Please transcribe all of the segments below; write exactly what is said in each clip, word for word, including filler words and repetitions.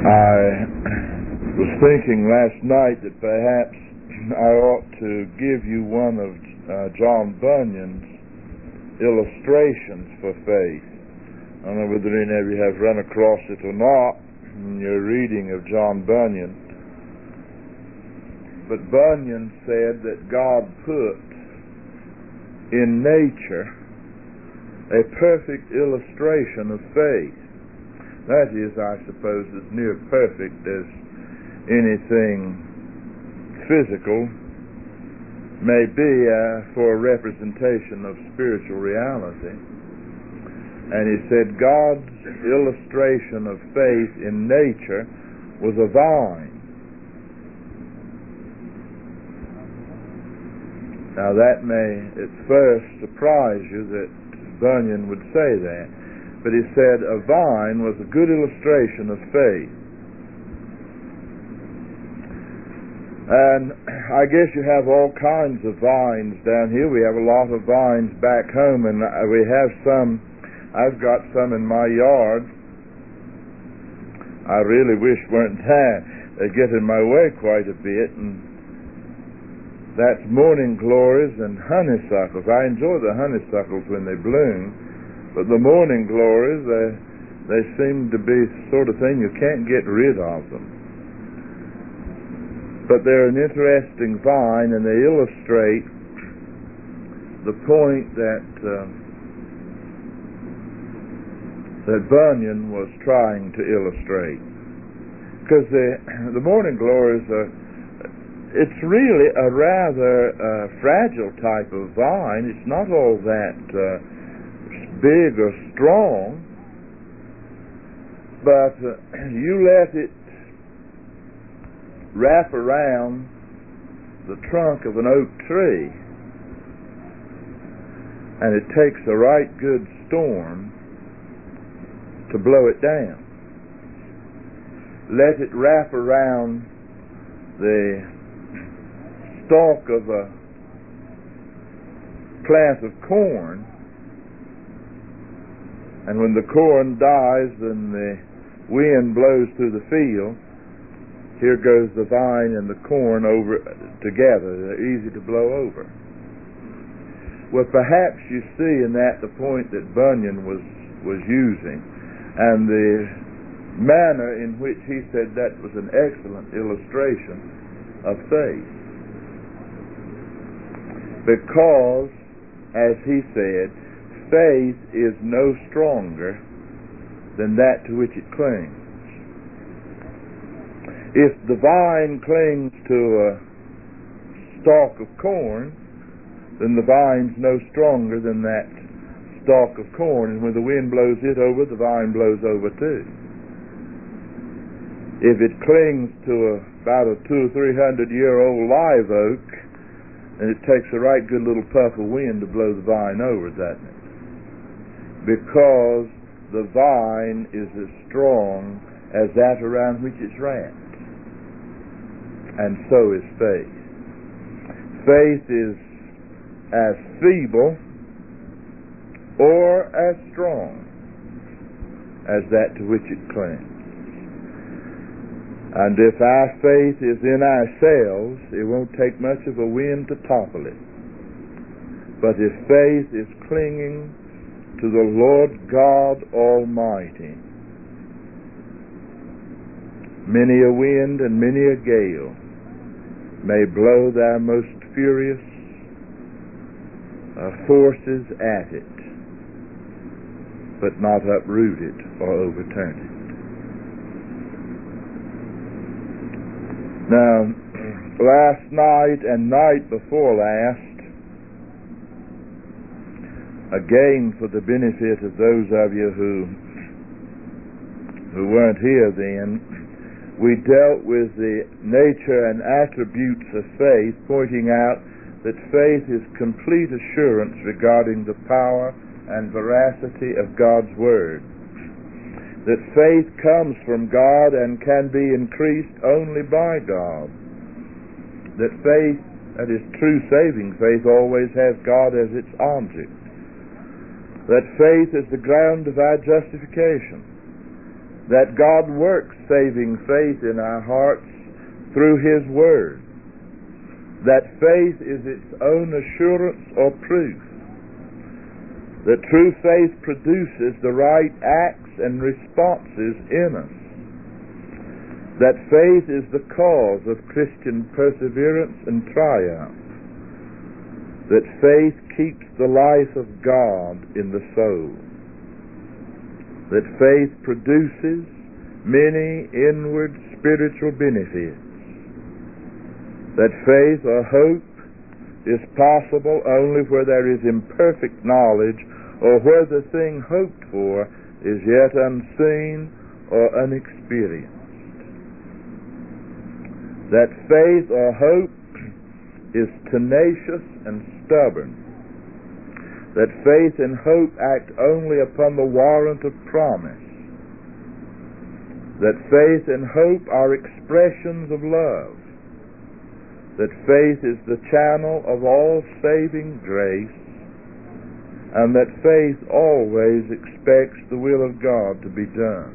I was thinking last night that perhaps I ought to give you one of uh, John Bunyan's illustrations for faith. I don't know whether any of you have run across it or not in your reading of John Bunyan. But Bunyan said that God put in nature a perfect illustration of faith. That is, I suppose, as near perfect as anything physical may be uh, for a representation of spiritual reality. And he said God's illustration of faith in nature was a vine. Now that may at first surprise you that Bunyan would say that, but he said a vine was a good illustration of faith. And I guess you have all kinds of vines down here. We have a lot of vines back home, and we have some, I've got some in my yard. I really wish weren't there. They get in my way quite a bit, and that's morning glories and honeysuckles. I enjoy the honeysuckles when they bloom, but the morning glories, they, they seem to be the sort of thing you can't get rid of them. But they're an interesting vine, and they illustrate the point that uh, that Bunyan was trying to illustrate. Because the, the morning glories are, it's really a rather uh, fragile type of vine. It's not all that uh, big or strong, but uh, you let it wrap around the trunk of an oak tree, and it takes a right good storm to blow it down. Let it wrap around the stalk of a plant of corn, and when the corn dies and the wind blows through the field, here goes the vine and the corn over together. They're easy to blow over. Well, perhaps you see in that the point that Bunyan was, was using, and the manner in which he said that was an excellent illustration of faith. Because, as he said, faith is no stronger than that to which it clings. If the vine clings to a stalk of corn, then the vine's no stronger than that stalk of corn, and when the wind blows it over, the vine blows over too. If it clings to a, about a two or three hundred year old live oak, and it takes a right good little puff of wind to blow the vine over, doesn't it? Because the vine is as strong as that around which it's wrapped. And so is faith. Faith is as feeble or as strong as that to which it clings. And if our faith is in ourselves, it won't take much of a wind to topple it. But if faith is clinging to the Lord God Almighty, many a wind and many a gale may blow their most furious uh, forces at it, but not uproot it or overturn it. Now, last night and night before last, again for the benefit of those of you who who weren't here then, we dealt with the nature and attributes of faith, pointing out that faith is complete assurance regarding the power and veracity of God's Word. That faith comes from God and can be increased only by God. That faith, that is true saving faith, always has God as its object. That faith is the ground of our justification. that God works saving faith in our hearts through His Word, that faith is its own assurance or proof, that true faith produces the right acts and responses in us, that faith is the cause of Christian perseverance and triumph, that faith keeps the life of God in the soul, that faith produces many inward spiritual benefits, that faith or hope is possible only where there is imperfect knowledge or where the thing hoped for is yet unseen or unexperienced, that faith or hope is tenacious and stubborn, that faith and hope act only upon the warrant of promise, that faith and hope are expressions of love, that faith is the channel of all saving grace, and that faith always expects the will of God to be done.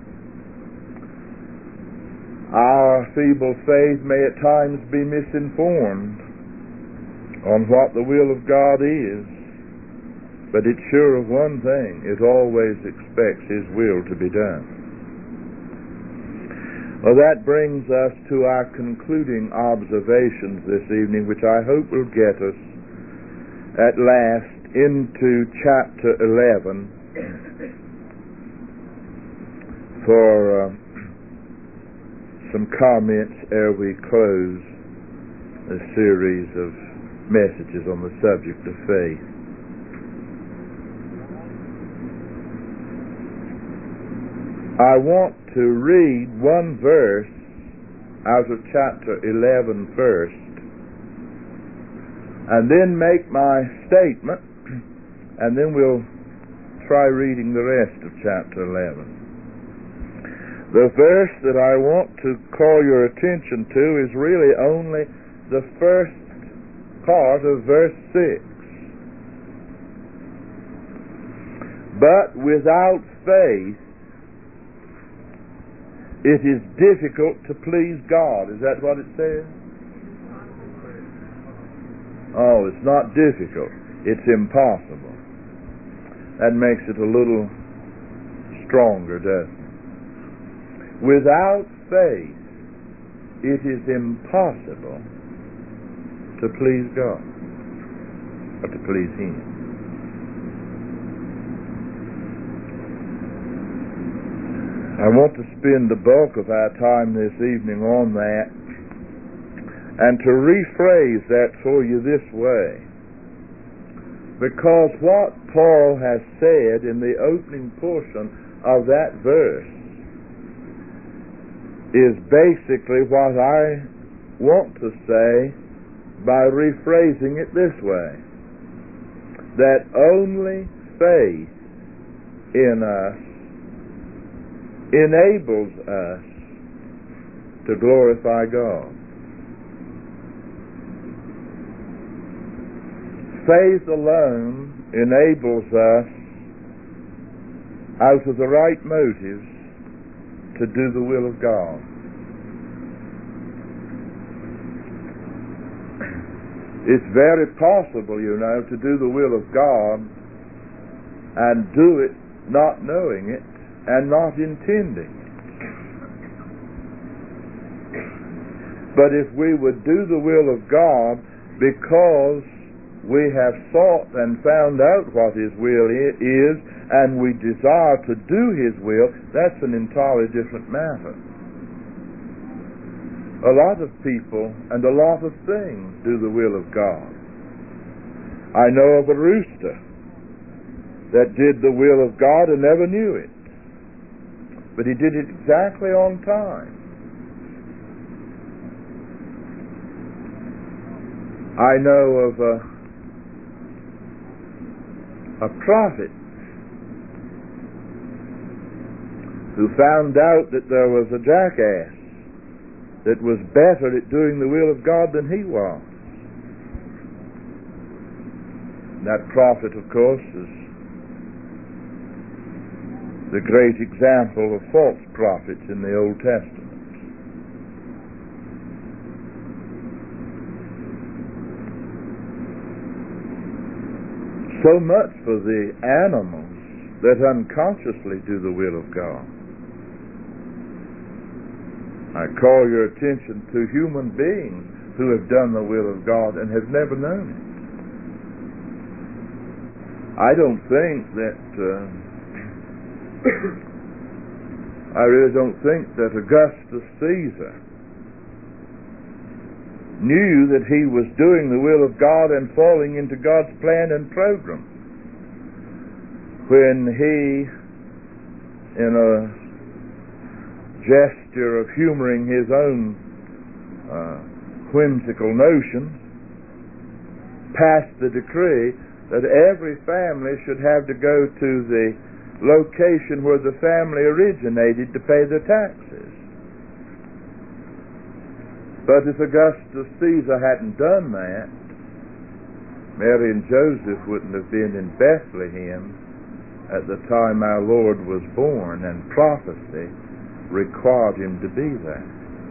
Our feeble faith may at times be misinformed on what the will of God is, but it's sure of one thing: it always expects His will to be done. Well, that brings us to our concluding observations this evening, which I hope will get us at last into chapter eleven for uh, some comments ere we close a series of messages on the subject of faith. I want to read one verse out of chapter eleven first, and then make my statement, and then we'll try reading the rest of chapter eleven. The verse that I want to call your attention to is really only the first part of verse six. But without faith it is difficult to please God. Is that what it says? Oh, it's not difficult. It's impossible. That makes it a little stronger, doesn't it? Without faith, it is impossible to please God, or to please Him. I want to spend the bulk of our time this evening on that, and to rephrase that for you this way. Because what Paul has said in the opening portion of that verse is basically what I want to say by rephrasing it this way: that only faith in us enables us to glorify God. Faith alone enables us, out of the right motives, to do the will of God. It's very possible, you know, to do the will of God and do it not knowing it and not intending it. But if we would do the will of God because we have sought and found out what His will is, and we desire to do His will, that's an entirely different matter. A lot of people and a lot of things do the will of God. I know of a rooster that did the will of God and never knew it, but he did it exactly on time. I know of a, a prophet who found out that there was a jackass that was better at doing the will of God than he was. That prophet, of course, is the great example of false prophets in the Old Testament. So much for the animals that unconsciously do the will of God. I call your attention to human beings who have done the will of God and have never known it. I don't think that uh, I really don't think that Augustus Caesar knew that he was doing the will of God and falling into God's plan and program when he, in a gesture of humoring his own uh, whimsical notions, passed the decree that every family should have to go to the location where the family originated to pay their taxes. But if Augustus Caesar hadn't done that, Mary and Joseph wouldn't have been in Bethlehem at the time our Lord was born, and prophecy required him to be there.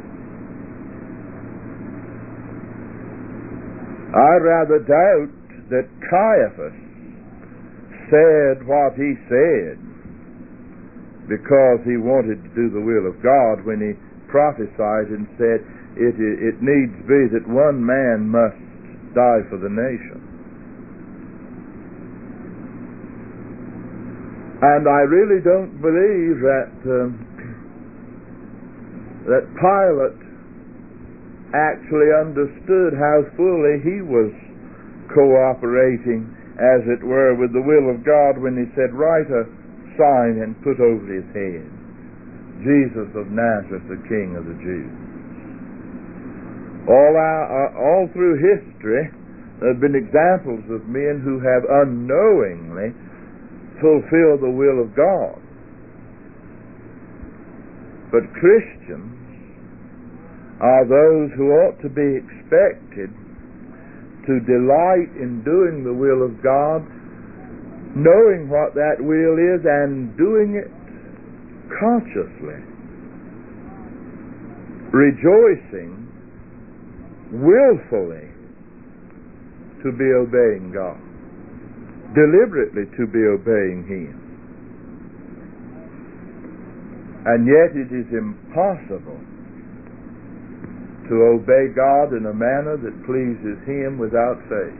I rather doubt that Caiaphas said what he said because he wanted to do the will of God when he prophesied and said, it, it needs be that one man must die for the nation. And I really don't believe that um, that Pilate actually understood how fully he was cooperating, as it were, with the will of God when he said, write a sign and put over his head, Jesus of Nazareth, the King of the Jews. All, our, uh, all through history, there have been examples of men who have unknowingly fulfilled the will of God. But Christians are those who ought to be expected to delight in doing the will of God, knowing what that will is and doing it consciously, rejoicing willfully to be obeying God, deliberately to be obeying Him. And yet it is impossible to obey God in a manner that pleases Him without faith,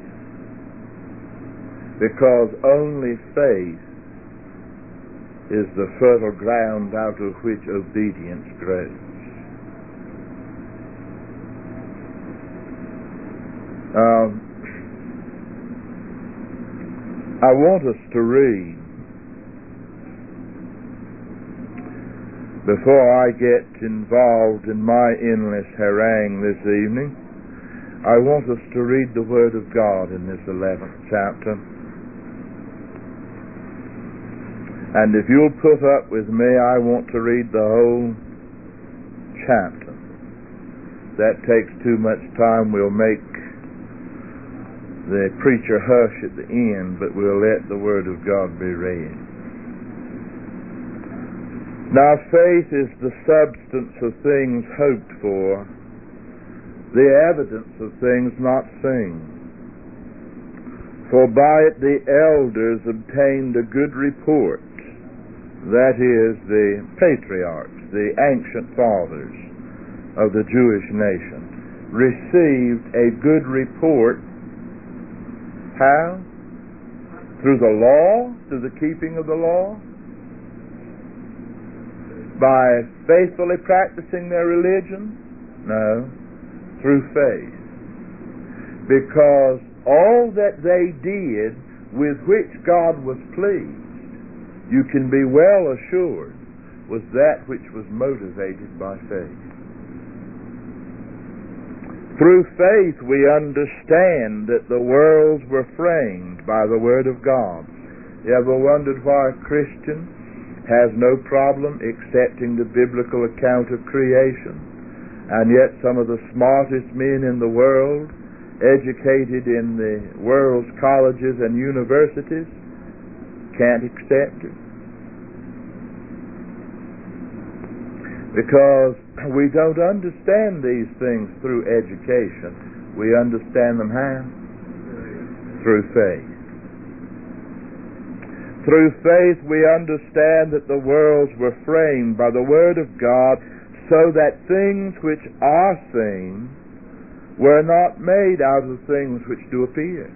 because only faith is the fertile ground out of which obedience grows. Um, I want us to read, before I get involved in my endless harangue this evening, I want us to read the Word of God in this eleventh chapter. And if you'll put up with me, I want to read the whole chapter. That takes too much time. We'll make the preacher hush at the end, but we'll let the Word of God be read. Now faith is the substance of things hoped for, the evidence of things not seen. For by it the elders obtained a good report, that is, the patriarchs, the ancient fathers of the Jewish nation, received a good report. How? Through the law? Through the keeping of the law? By faithfully practicing their religion? No, through faith. Because all that they did with which God was pleased, you can be well assured, was that which was motivated by faith. Through faith we understand that the worlds were framed by the Word of God. You ever wondered why a Christian has no problem accepting the biblical account of creation, and yet some of the smartest men in the world, educated in the world's colleges and universities, can't accept it? Because we don't understand these things through education. We understand them how? Through faith. Through faith we understand that the worlds were framed by the Word of God, so that things which are seen were not made out of things which do appear.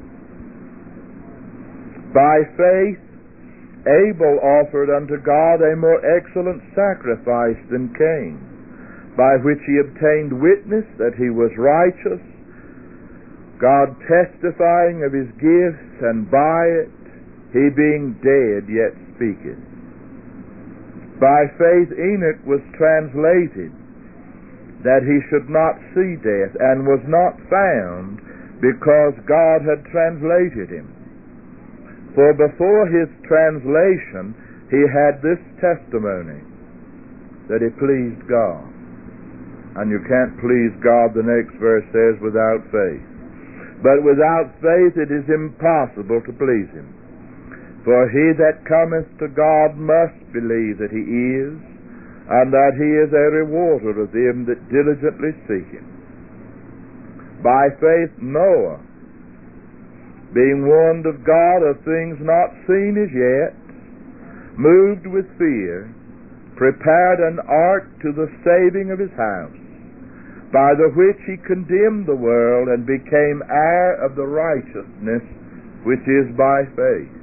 By faith Abel offered unto God a more excellent sacrifice than Cain, by which he obtained witness that he was righteous, God testifying of his gifts, and by it he being dead yet speaketh. By faith Enoch was translated, that he should not see death, and was not found, because God had translated him. For before his translation he had this testimony, that he pleased God. And you can't please God, the next verse says, without faith. But without faith it is impossible to please him. For he that cometh to God must believe that he is, and that he is a rewarder of them that diligently seek him. By faith Noah, being warned of God of things not seen as yet, moved with fear, prepared an ark to the saving of his house, by the which he condemned the world, and became heir of the righteousness which is by faith.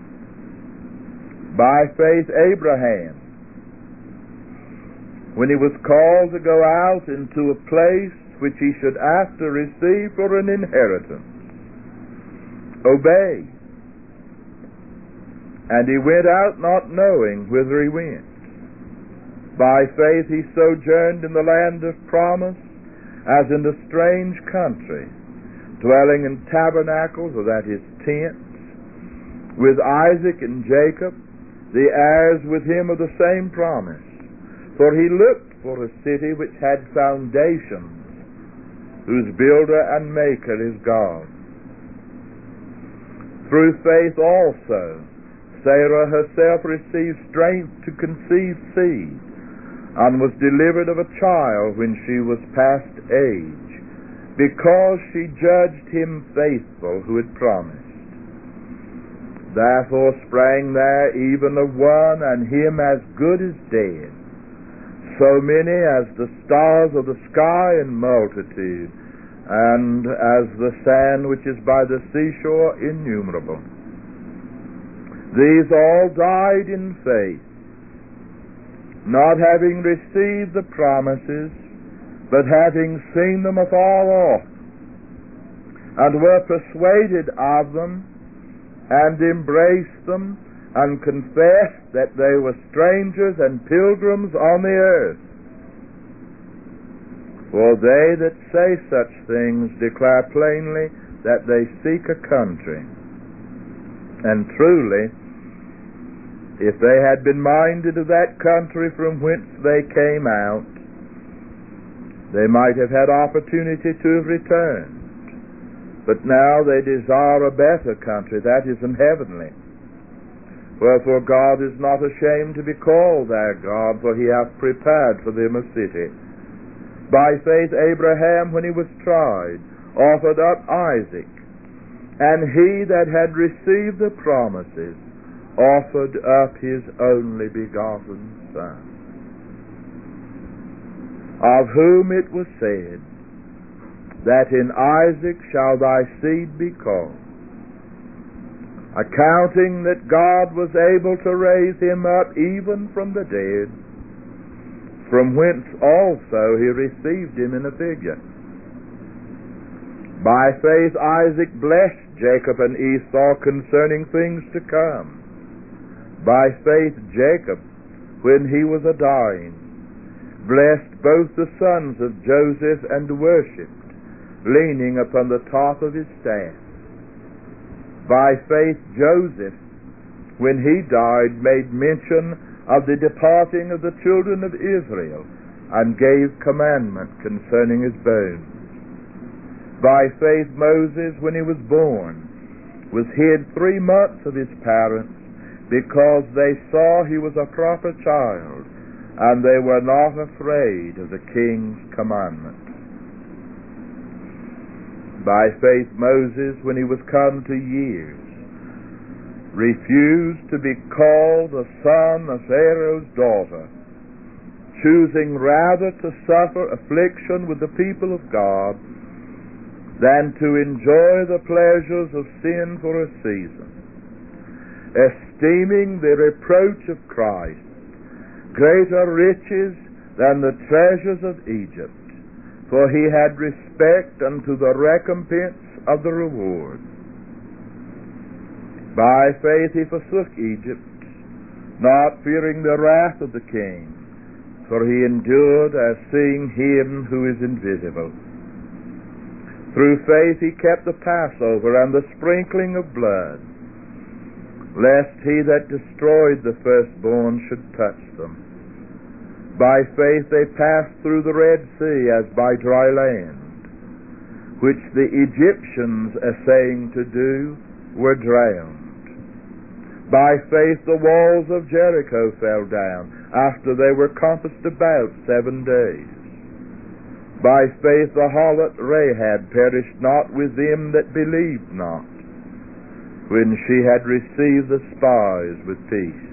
By faith Abraham, when he was called to go out into a place which he should after receive for an inheritance, obeyed, and he went out not knowing whither he went. By faith he sojourned in the land of promise, as in a strange country, dwelling in tabernacles, or that is tents, with Isaac and Jacob, the heirs with him of the same promise. For he looked for a city which had foundations, whose builder and maker is God. Through faith also Sarah herself received strength to conceive seed, and was delivered of a child when she was past age, because she judged him faithful who had promised. Therefore sprang there even of one, and him as good as dead, so many as the stars of the sky in multitude, and as the sand which is by the seashore innumerable. These all died in faith, not having received the promises, but having seen them afar off, and were persuaded of them, and embraced them, and confessed that they were strangers and pilgrims on the earth. For they that say such things declare plainly that they seek a country. And truly, if they had been minded of that country from whence they came out, they might have had opportunity to have returned. But now they desire a better country, that is, an heavenly. Wherefore God is not ashamed to be called their God, for he hath prepared for them a city. By faith Abraham, when he was tried, offered up Isaac, and he that had received the promises offered up his only begotten Son, of whom it was said, that in Isaac shall thy seed be called, accounting that God was able to raise him up even from the dead, from whence also he received him in a figure. By faith Isaac blessed Jacob and Esau concerning things to come. By faith Jacob, when he was a dying, blessed both the sons of Joseph, and worshipped, leaning upon the top of his staff. By faith Joseph, when he died, made mention of the departing of the children of Israel, and gave commandment concerning his bones. By faith Moses, when he was born, was hid three months of his parents, because they saw he was a proper child, and they were not afraid of the king's commandment. By faith Moses, when he was come to years, refused to be called the son of Pharaoh's daughter, choosing rather to suffer affliction with the people of God than to enjoy the pleasures of sin for a season, esteeming the reproach of Christ greater riches than the treasures of Egypt, for he had respect unto the recompense of the reward. By faith he forsook Egypt, not fearing the wrath of the king, for he endured as seeing him who is invisible. Through faith he kept the Passover and the sprinkling of blood, lest he that destroyed the firstborn should touch them. By faith they passed through the Red Sea as by dry land, which the Egyptians, essaying to do, were drowned. By faith the walls of Jericho fell down, after they were compassed about seven days. By faith the harlot Rahab perished not with them that believed not, when she had received the spies with peace.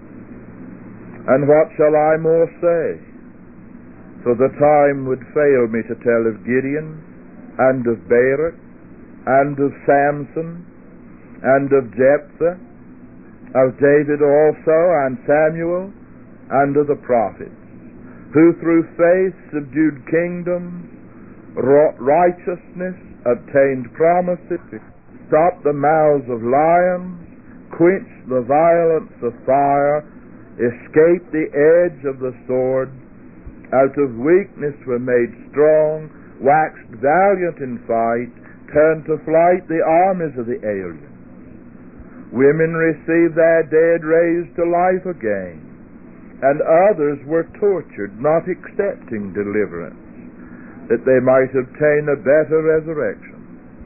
And what shall I more say? For the time would fail me to tell of Gideon, and of Barak, and of Samson, and of Jephthah, of David also, and Samuel, and of the prophets, who through faith subdued kingdoms, wrought righteousness, obtained promises, stopped the mouths of lions, quenched the violence of fire, escaped the edge of the sword, out of weakness were made strong, waxed valiant in fight, turned to flight the armies of the aliens. Women received their dead raised to life again, and others were tortured, not accepting deliverance, that they might obtain a better resurrection.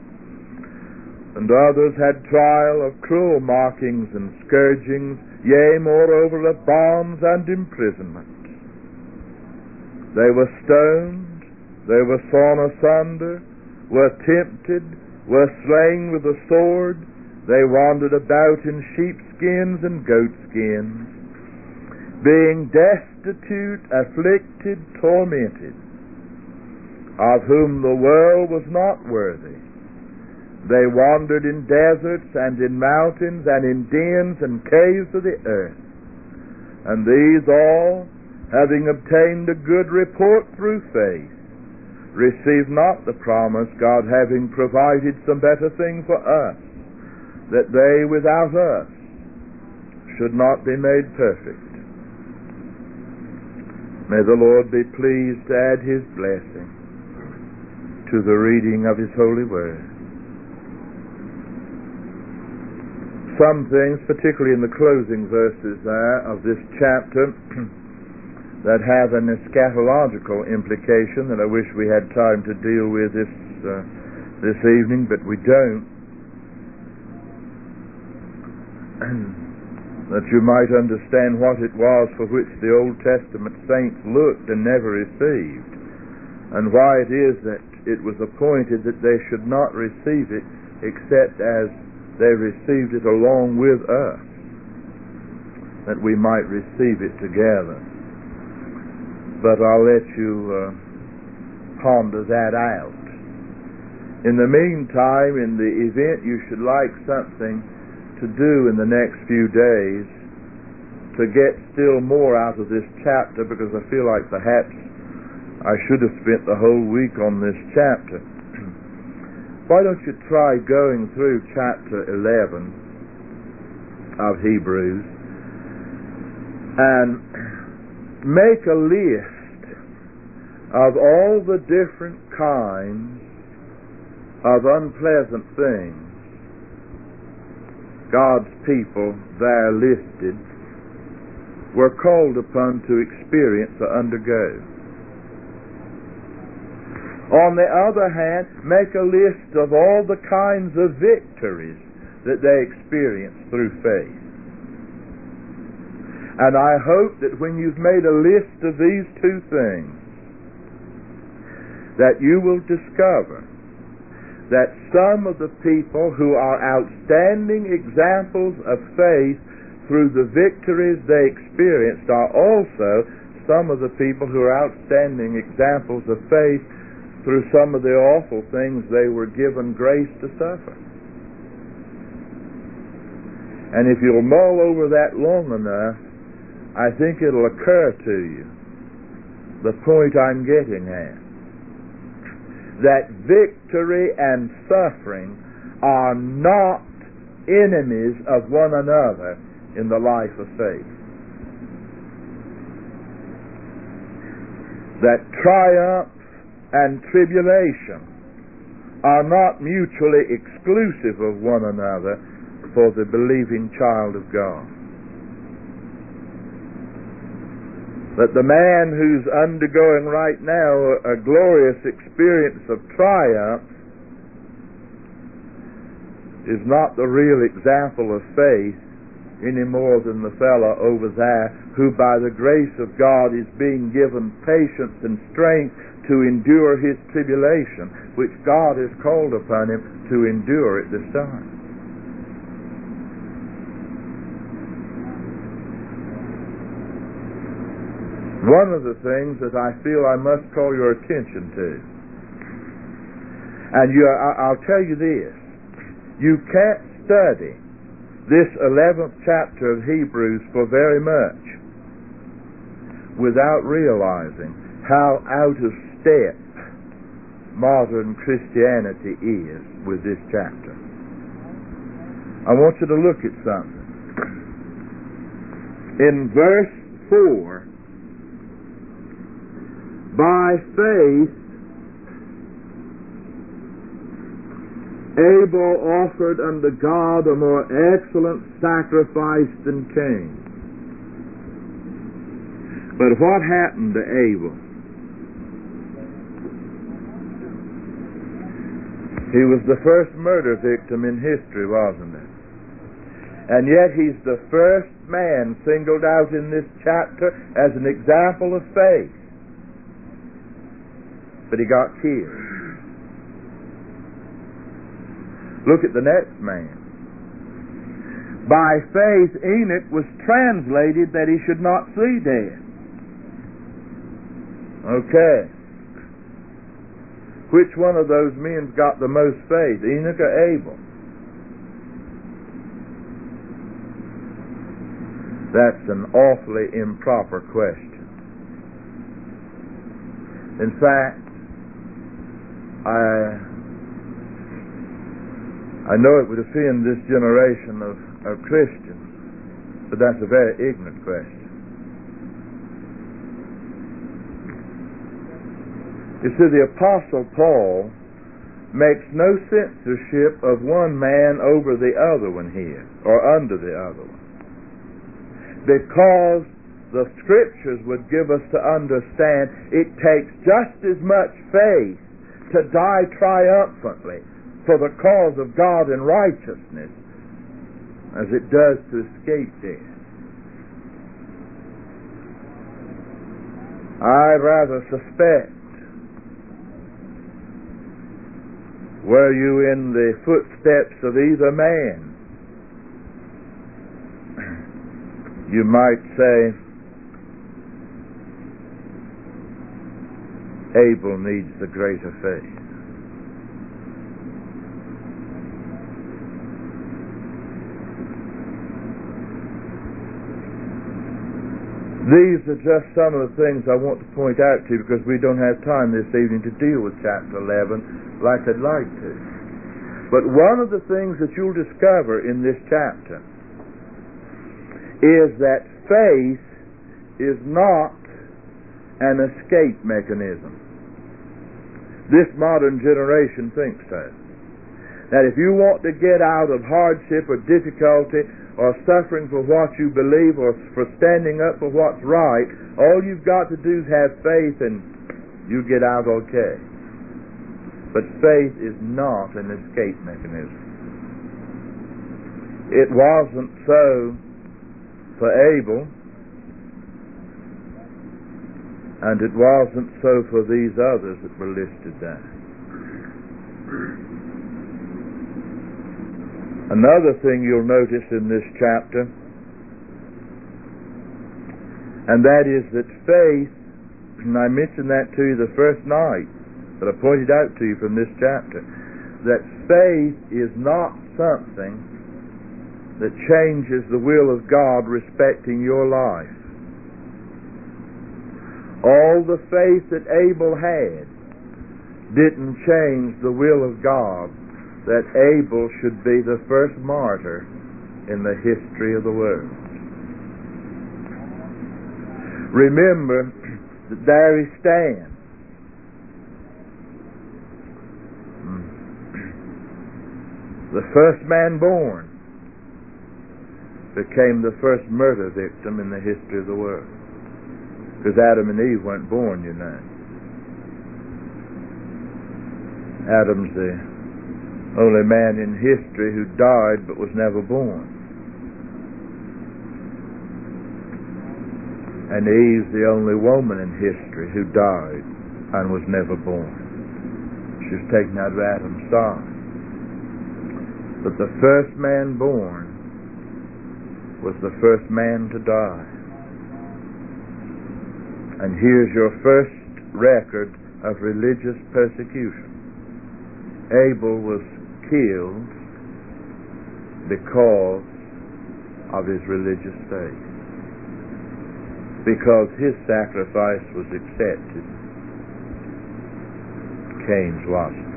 And others had trial of cruel mockings and scourgings, yea, moreover, of bonds and imprisonment. They were stoned, they were sawn asunder, were tempted, were slain with the sword, they wandered about in sheepskins and goatskins, being destitute, afflicted, tormented, of whom the world was not worthy. They wandered in deserts and in mountains and in dens and caves of the earth. And these all, having obtained a good report through faith, received not the promise, God having provided some better thing for us, that they without us should not be made perfect. May the Lord be pleased to add his blessing to the reading of his holy word. Some things, particularly in the closing verses there of this chapter, that have an eschatological implication that I wish we had time to deal with this uh, this evening, but we don't. That you might understand what it was for which the Old Testament saints looked and never received, and why it is that it was appointed that they should not receive it except as they received it along with us, that we might receive it together. But I'll let you uh, ponder that out. In the meantime, in the event you should like something to do in the next few days to get still more out of this chapter, because I feel like perhaps I should have spent the whole week on this chapter. Why don't you try going through chapter eleven of Hebrews and make a list of all the different kinds of unpleasant things God's people there listed were called upon to experience or undergo. On the other hand, make a list of all the kinds of victories that they experienced through faith. And I hope that when you've made a list of these two things, that you will discover that some of the people who are outstanding examples of faith through the victories they experienced are also some of the people who are outstanding examples of faith through some of the awful things they were given grace to suffer. And if you'll mull over that long enough, I think it'll occur to you the point I'm getting at. That victory and suffering are not enemies of one another in the life of faith. That triumph and tribulation are not mutually exclusive of one another for the believing child of God. That the man who's undergoing right now a glorious experience of triumph is not the real example of faith any more than the fellow over there who by the grace of God is being given patience and strength to endure his tribulation, which God has called upon him to endure at this time. One of the things that I feel I must call your attention to, and you, I, I'll tell you this, you can't study this eleventh chapter of Hebrews for very much without realizing how out of step modern Christianity is with this chapter. I want you to look at something. In verse four, by faith Abel offered unto God a more excellent sacrifice than Cain. But what happened to Abel? He was the first murder victim in history, wasn't he? And yet he's the first man singled out in this chapter as an example of faith. But he got killed. Look at the next man. By faith Enoch was translated that he should not see death. Okay. Which one of those men's got the most faith, Enoch or Abel? That's an awfully improper question. In fact, I I know it would offend this generation of, of Christians, but that's a very ignorant question. You see, the Apostle Paul makes no censorship of one man over the other one here, or under the other one, because the Scriptures would give us to understand it takes just as much faith to die triumphantly for the cause of God and righteousness as it does to escape death. I rather suspect, were you in the footsteps of either man, you might say Abel needs the greater faith. These are just some of the things I want to point out to you because we don't have time this evening to deal with chapter eleven like I'd like to. But one of the things that you'll discover in this chapter is that faith is not an escape mechanism. This modern generation thinks so. That if you want to get out of hardship or difficulty or suffering for what you believe or for standing up for what's right, all you've got to do is have faith and you get out okay. But faith is not an escape mechanism. It wasn't so for Abel. And it wasn't so for these others that were listed there. Another thing you'll notice in this chapter, and that is that faith, and I mentioned that to you the first night, but I pointed out to you from this chapter, that faith is not something that changes the will of God respecting your life. All the faith that Abel had didn't change the will of God that Abel should be the first martyr in the history of the world. Remember that there he stands. The first man born became the first murder victim in the history of the world. Because Adam and Eve weren't born, you know. Adam's the only man in history who died but was never born. And Eve's the only woman in history who died and was never born. She was taken out of Adam's side. But the first man born was the first man to die. And here's your first record of religious persecution. Abel was killed because of his religious faith. Because his sacrifice was accepted. Cain's wasn't.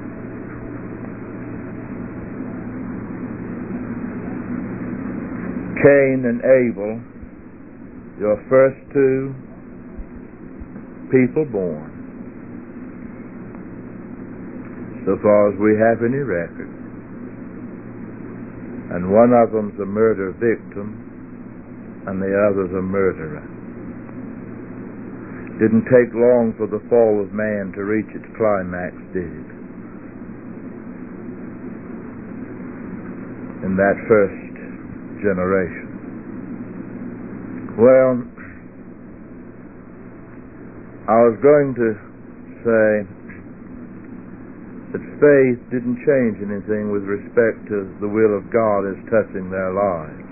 Cain and Abel, your first two people born, so far as we have any record. And one of them's a murder victim, and the other's a murderer. Didn't take long for the fall of man to reach its climax, did it? In that first generation. Well, I was going to say that faith didn't change anything with respect to the will of God as touching their lives.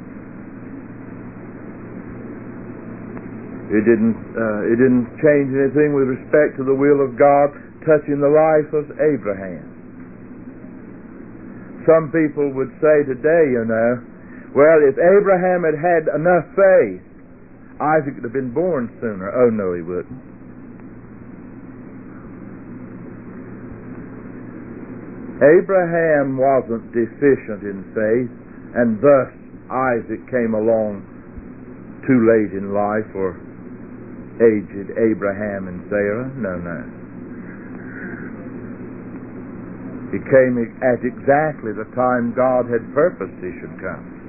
It didn't, uh, it didn't change anything with respect to the will of God touching the life of Abraham. Some people would say today, you know, well, if Abraham had had enough faith, Isaac would have been born sooner. Oh, no, he wouldn't. Abraham wasn't deficient in faith, and thus Isaac came along too late in life for aged Abraham and Sarah. No, no. He came at exactly the time God had purposed he should come.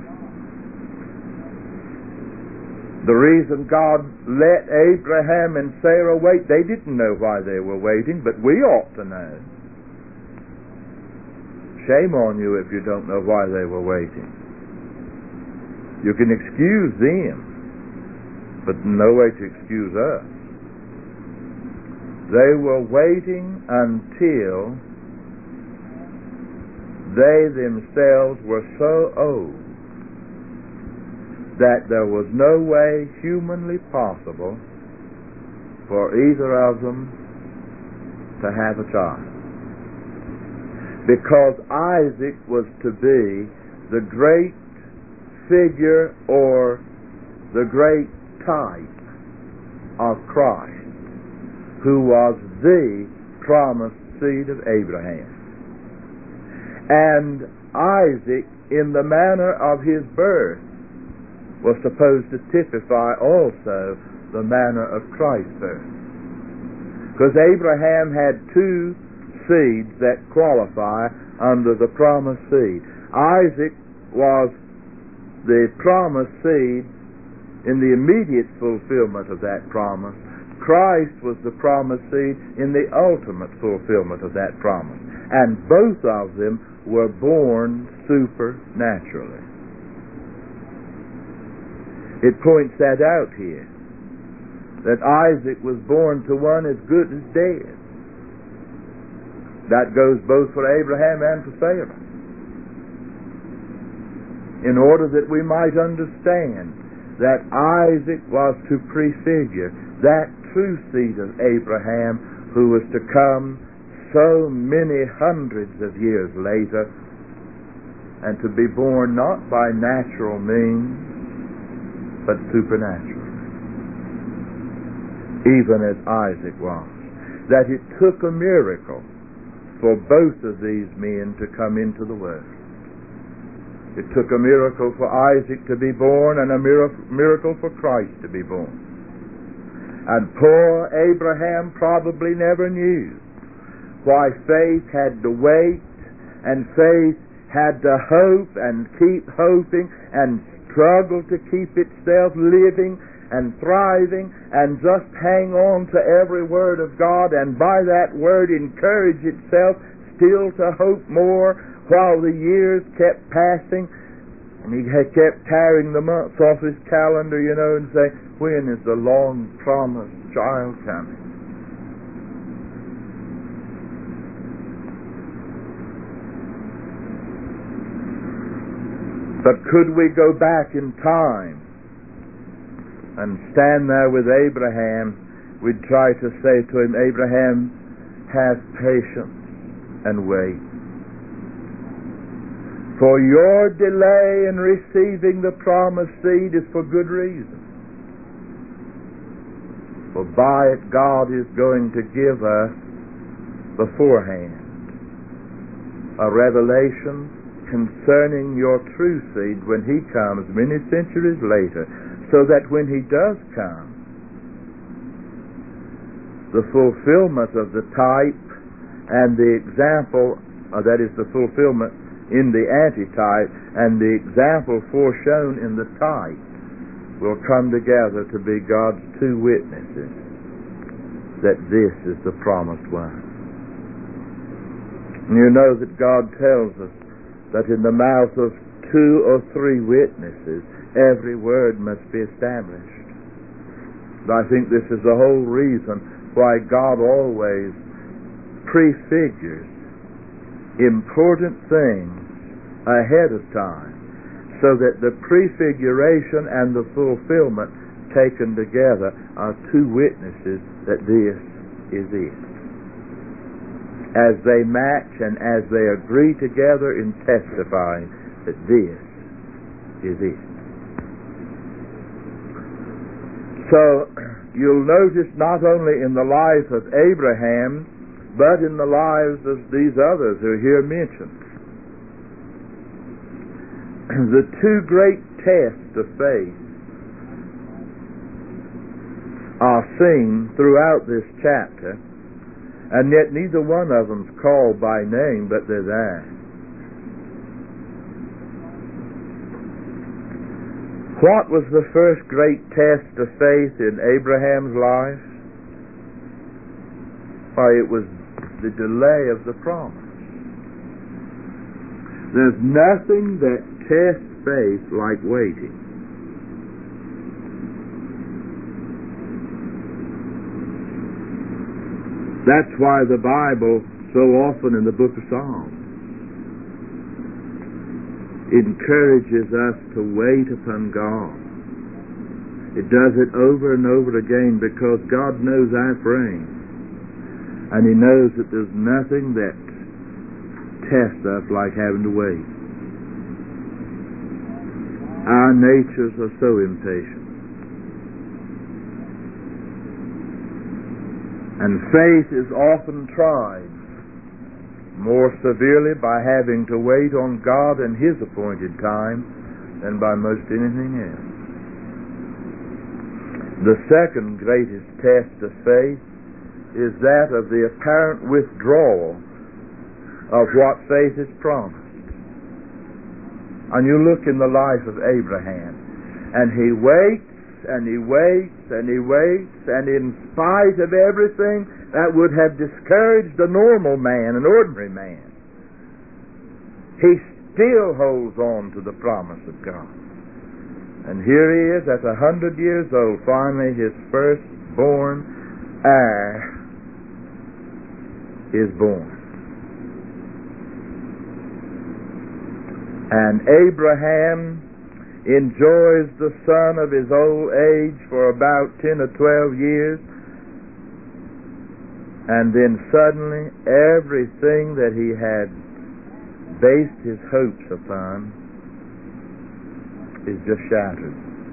The reason God let Abraham and Sarah wait, they didn't know why they were waiting, but we ought to know. Shame on you if you don't know why they were waiting. You can excuse them, but no way to excuse us. They were waiting until they themselves were so old that there was no way humanly possible for either of them to have a child. Because Isaac was to be the great figure or the great type of Christ, who was the promised seed of Abraham. And Isaac, in the manner of his birth, was supposed to typify also the manner of Christ's birth. Because Abraham had two seeds that qualify under the promised seed. Isaac was the promised seed in the immediate fulfillment of that promise. Christ was the promised seed in the ultimate fulfillment of that promise. And both of them were born supernaturally. It points that out here. that Isaac was born to one as good as dead. That goes both for Abraham and for Sarah. In order that we might understand that Isaac was to prefigure that true seed of Abraham who was to come so many hundreds of years later, and to be born not by natural means, but supernatural, even as Isaac was. That it took a miracle for both of these men to come into the world. It took a miracle for Isaac to be born and a miracle for Christ to be born. And poor Abraham probably never knew why faith had to wait, and faith had to hope and keep hoping and struggle to keep itself living and thriving and just hang on to every word of God, and by that word encourage itself still to hope more while the years kept passing. And he had kept tearing the months off his calendar, you know, and saying, when is the long-promised child coming? But could we go back in time and stand there with Abraham, we'd try to say to him, Abraham, have patience and wait. For your delay in receiving the promised seed is for good reason. For by it God is going to give us beforehand a revelation concerning your true seed when he comes many centuries later, so that when he does come, the fulfillment of the type and the example, uh, that is the fulfillment in the antitype and the example foreshown in the type, will come together to be God's two witnesses that this is the promised one. And you know that God tells us that in the mouth of two or three witnesses, every word must be established. And I think this is the whole reason why God always prefigures important things ahead of time, so that the prefiguration and the fulfillment taken together are two witnesses that this is it. As they match and as they agree together in testifying that this is it. So you'll notice not only in the life of Abraham, but in the lives of these others who are here mentioned, the two great tests of faith are seen throughout this chapter, and yet neither one of them's called by name, but they're there. What was the first great test of faith in Abraham's life? Why, it was the delay of the promise. There's nothing that tests faith like waiting. That's why the Bible so often in the book of Psalms encourages us to wait upon God. It does it over and over again because God knows our frame, and He knows that there's nothing that tests us like having to wait. Our natures are so impatient. And faith is often tried more severely by having to wait on God and His appointed time than by most anything else. The second greatest test of faith is that of the apparent withdrawal of what faith has promised. And you look in the life of Abraham, and he waits and he waits and he waits, and in spite of everything that would have discouraged a normal man, an ordinary man, he still holds on to the promise of God. And here he is at a hundred years old, finally his first born, heir is born. And Abraham enjoys the son of his old age for about ten or twelve years, and then suddenly everything that he had based his hopes upon is just shattered.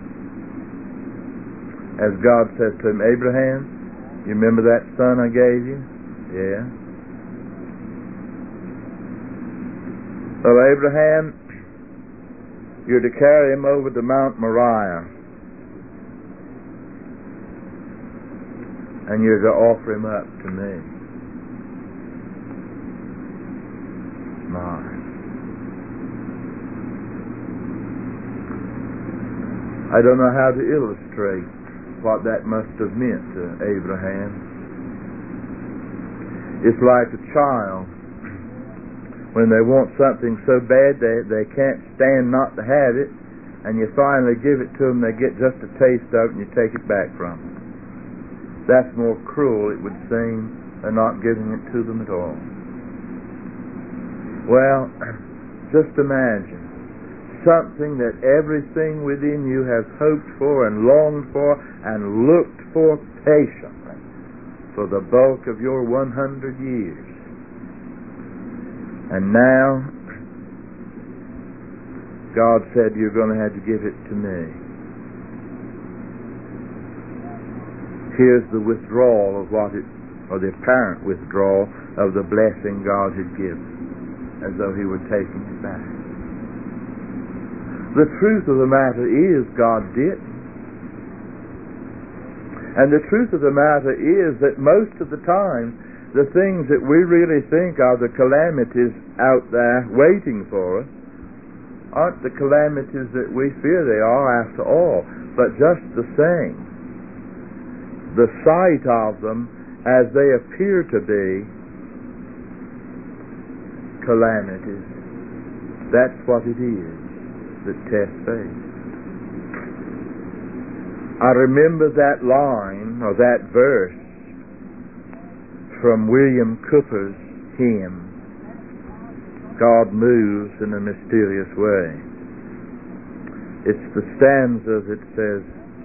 As God says to him, Abraham, you remember that son I gave you? Yeah. Well, Abraham, you're to carry him over to Mount Moriah, and you're to offer him up to me. My. I don't know how to illustrate what that must have meant to Abraham. It's like a child when they want something so bad they, they can't stand not to have it, and you finally give it to them, they get just a taste of it and you take it back from them. That's more cruel, it would seem, than not giving it to them at all. Well, just imagine something that everything within you has hoped for and longed for and looked for patiently for the bulk of your one hundred years. And now, God said, you're going to have to give it to me. Here's the withdrawal of what it, or the apparent withdrawal of the blessing God had given, as though he were taking it back. The truth of the matter is, God didn't. And the truth of the matter is that most of the time, the things that we really think are the calamities out there waiting for us aren't the calamities that we fear they are after all, but just the same. The sight of them as they appear to be calamities, that's what it is that tests faith. I remember that line, or that verse, from William Cooper's hymn, God Moves in a Mysterious Way. It's the stanza that says,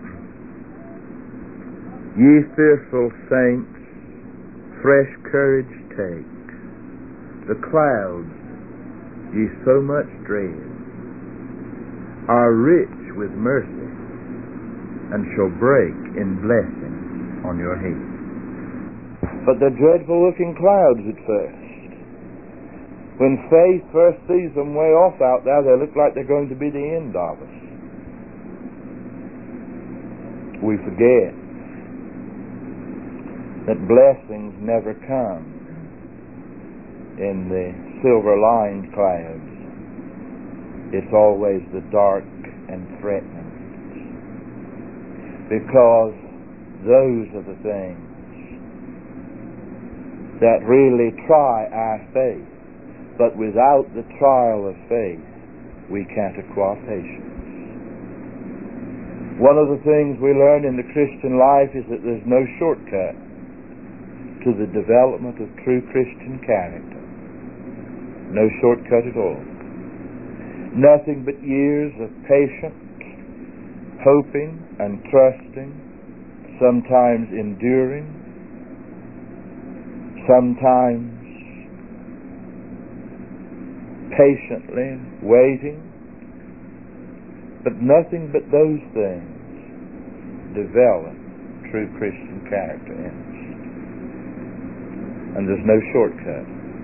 Ye fearful saints, fresh courage take, the clouds ye so much dread are rich with mercy and shall break in blessing on your head. But they're dreadful-looking clouds at first. When faith first sees them way off out there, they look like they're going to be the end of us. We forget that blessings never come in the silver-lined clouds. It's always the dark and threatening. Because those are the things that really try our faith. But without the trial of faith, we can't acquire patience. One of the things we learn in the Christian life is that there's no shortcut to the development of true Christian character. No shortcut at all. Nothing but years of patience, hoping and trusting, sometimes enduring, sometimes patiently waiting, but nothing but those things develop true Christian character in us. And there's no shortcut.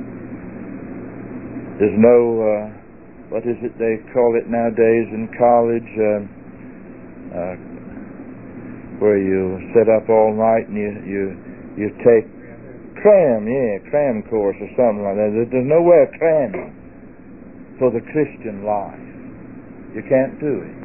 There's no, uh, what is it they call it nowadays in college, uh, uh, where you sit up all night and you, you, you take cram, yeah, cram course or something like that. There's no way of cramming for the Christian life. You can't do it.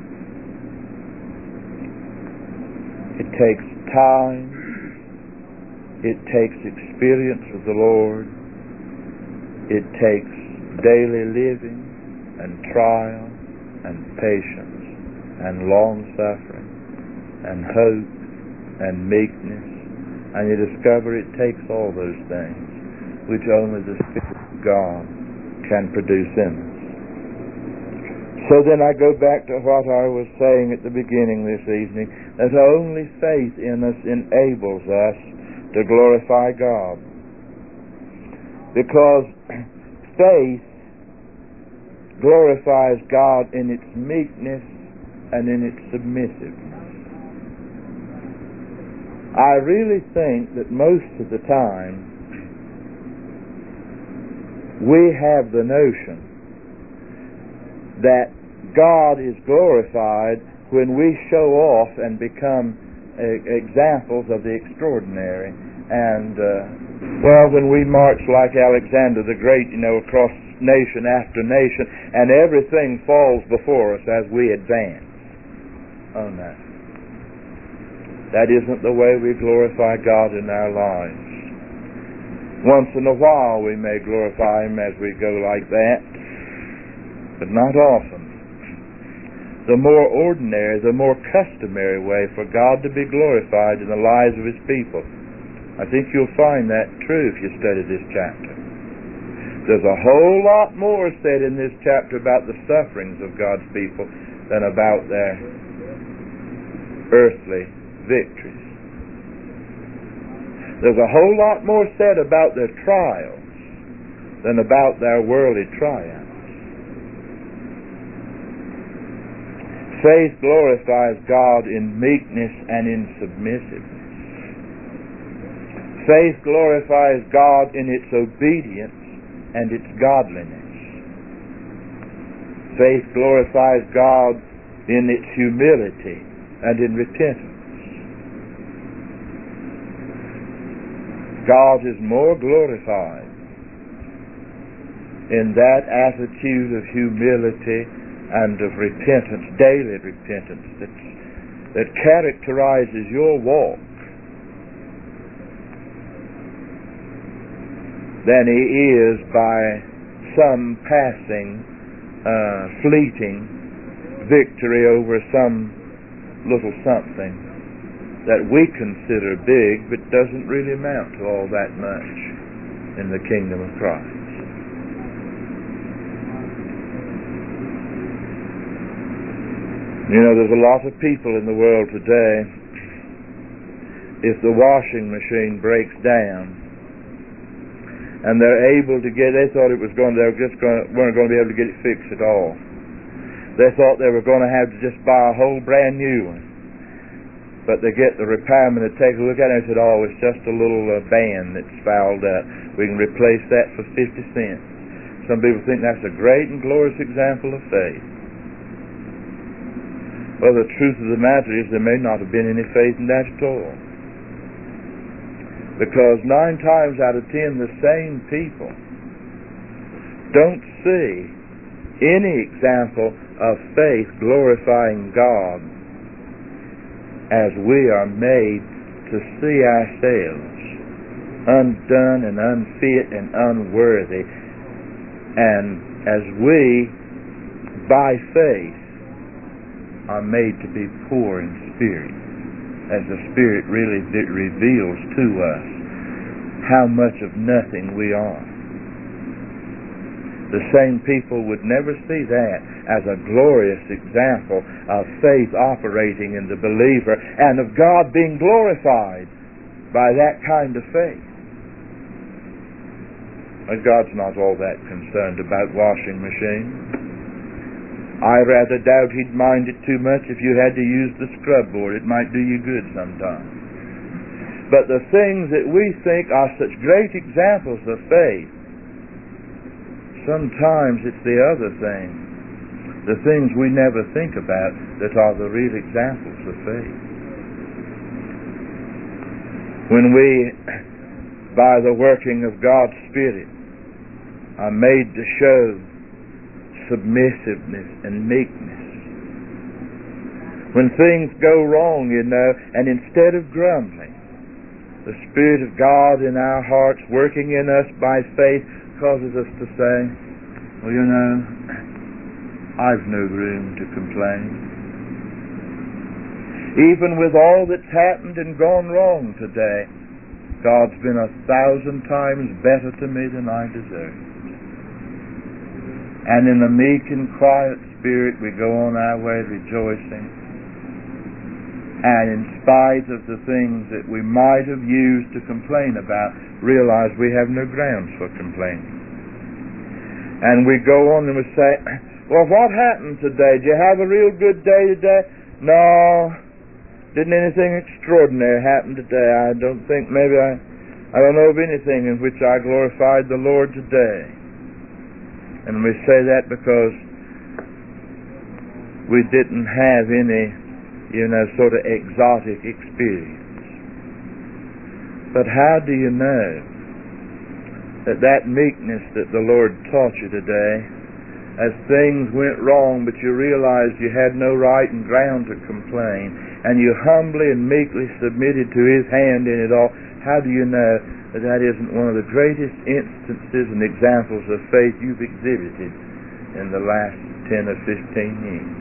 It takes time. It takes experience with the Lord. It takes daily living and trial and patience and long suffering and hope and meekness, and you discover it takes all those things which only the Spirit of God can produce in us. So then I go back to what I was saying at the beginning this evening, that only faith in us enables us to glorify God. Because faith glorifies God in its meekness and in its submissiveness. I really think that most of the time we have the notion that God is glorified when we show off and become uh, examples of the extraordinary. And, uh, well, when we march like Alexander the Great, you know, across nation after nation, and everything falls before us as we advance. Oh, no. That isn't the way we glorify God in our lives. Once in a while we may glorify Him as we go like that, but not often. The more ordinary, the more customary way for God to be glorified in the lives of His people. I think you'll find that true if you study this chapter. There's a whole lot more said in this chapter about the sufferings of God's people than about their earthly victories. There's a whole lot more said about their trials than about their worldly triumphs. Faith glorifies God in meekness and in submissiveness. Faith glorifies God in its obedience and its godliness. Faith glorifies God in its humility and in repentance. God is more glorified in that attitude of humility and of repentance, daily repentance, that, that characterizes your walk, than He is by some passing, uh, fleeting victory over some little something that we consider big but doesn't really amount to all that much in the kingdom of Christ. You know, there's a lot of people in the world today, if the washing machine breaks down and they're able to get, they thought it was going, they were just going, weren't going to be able to get it fixed at all. They thought they were going to have to just buy a whole brand new one. But they get the repairman to take a look at it and said, oh, it's just a little uh, band that's fouled up. We can replace that for fifty cents. Some people think that's a great and glorious example of faith. Well, the truth of the matter is there may not have been any faith in that at all. Because nine times out of ten, the same people don't see any example of faith glorifying God as we are made to see ourselves undone and unfit and unworthy. And as we, by faith, are made to be poor in spirit, as the Spirit really reveals to us how much of nothing we are. The same people would never see that as a glorious example of faith operating in the believer and of God being glorified by that kind of faith. But God's not all that concerned about washing machines. I rather doubt He'd mind it too much if you had to use the scrub board. It might do you good sometimes. But the things that we think are such great examples of faith, sometimes it's the other things, the things we never think about that are the real examples of faith. When we, by the working of God's Spirit, are made to show submissiveness and meekness. When things go wrong, you know, and instead of grumbling, the Spirit of God in our hearts working in us by faith causes us to say, well, you know, I've no room to complain. Even with all that's happened and gone wrong today, God's been a thousand times better to me than I deserve. And in a meek and quiet spirit we go on our way rejoicing. And in spite of the things that we might have used to complain about, realize we have no grounds for complaining. And we go on and we say, well, what happened today? Did you have a real good day today? No, didn't anything extraordinary happen today. I don't think, maybe I, I don't know of anything in which I glorified the Lord today. And we say that because we didn't have any, you know, sort of exotic experience. But how do you know that that meekness that the Lord taught you today, as things went wrong but you realized you had no right and ground to complain, and you humbly and meekly submitted to His hand in it all, how do you know that that isn't one of the greatest instances and examples of faith you've exhibited in the last ten or fifteen years?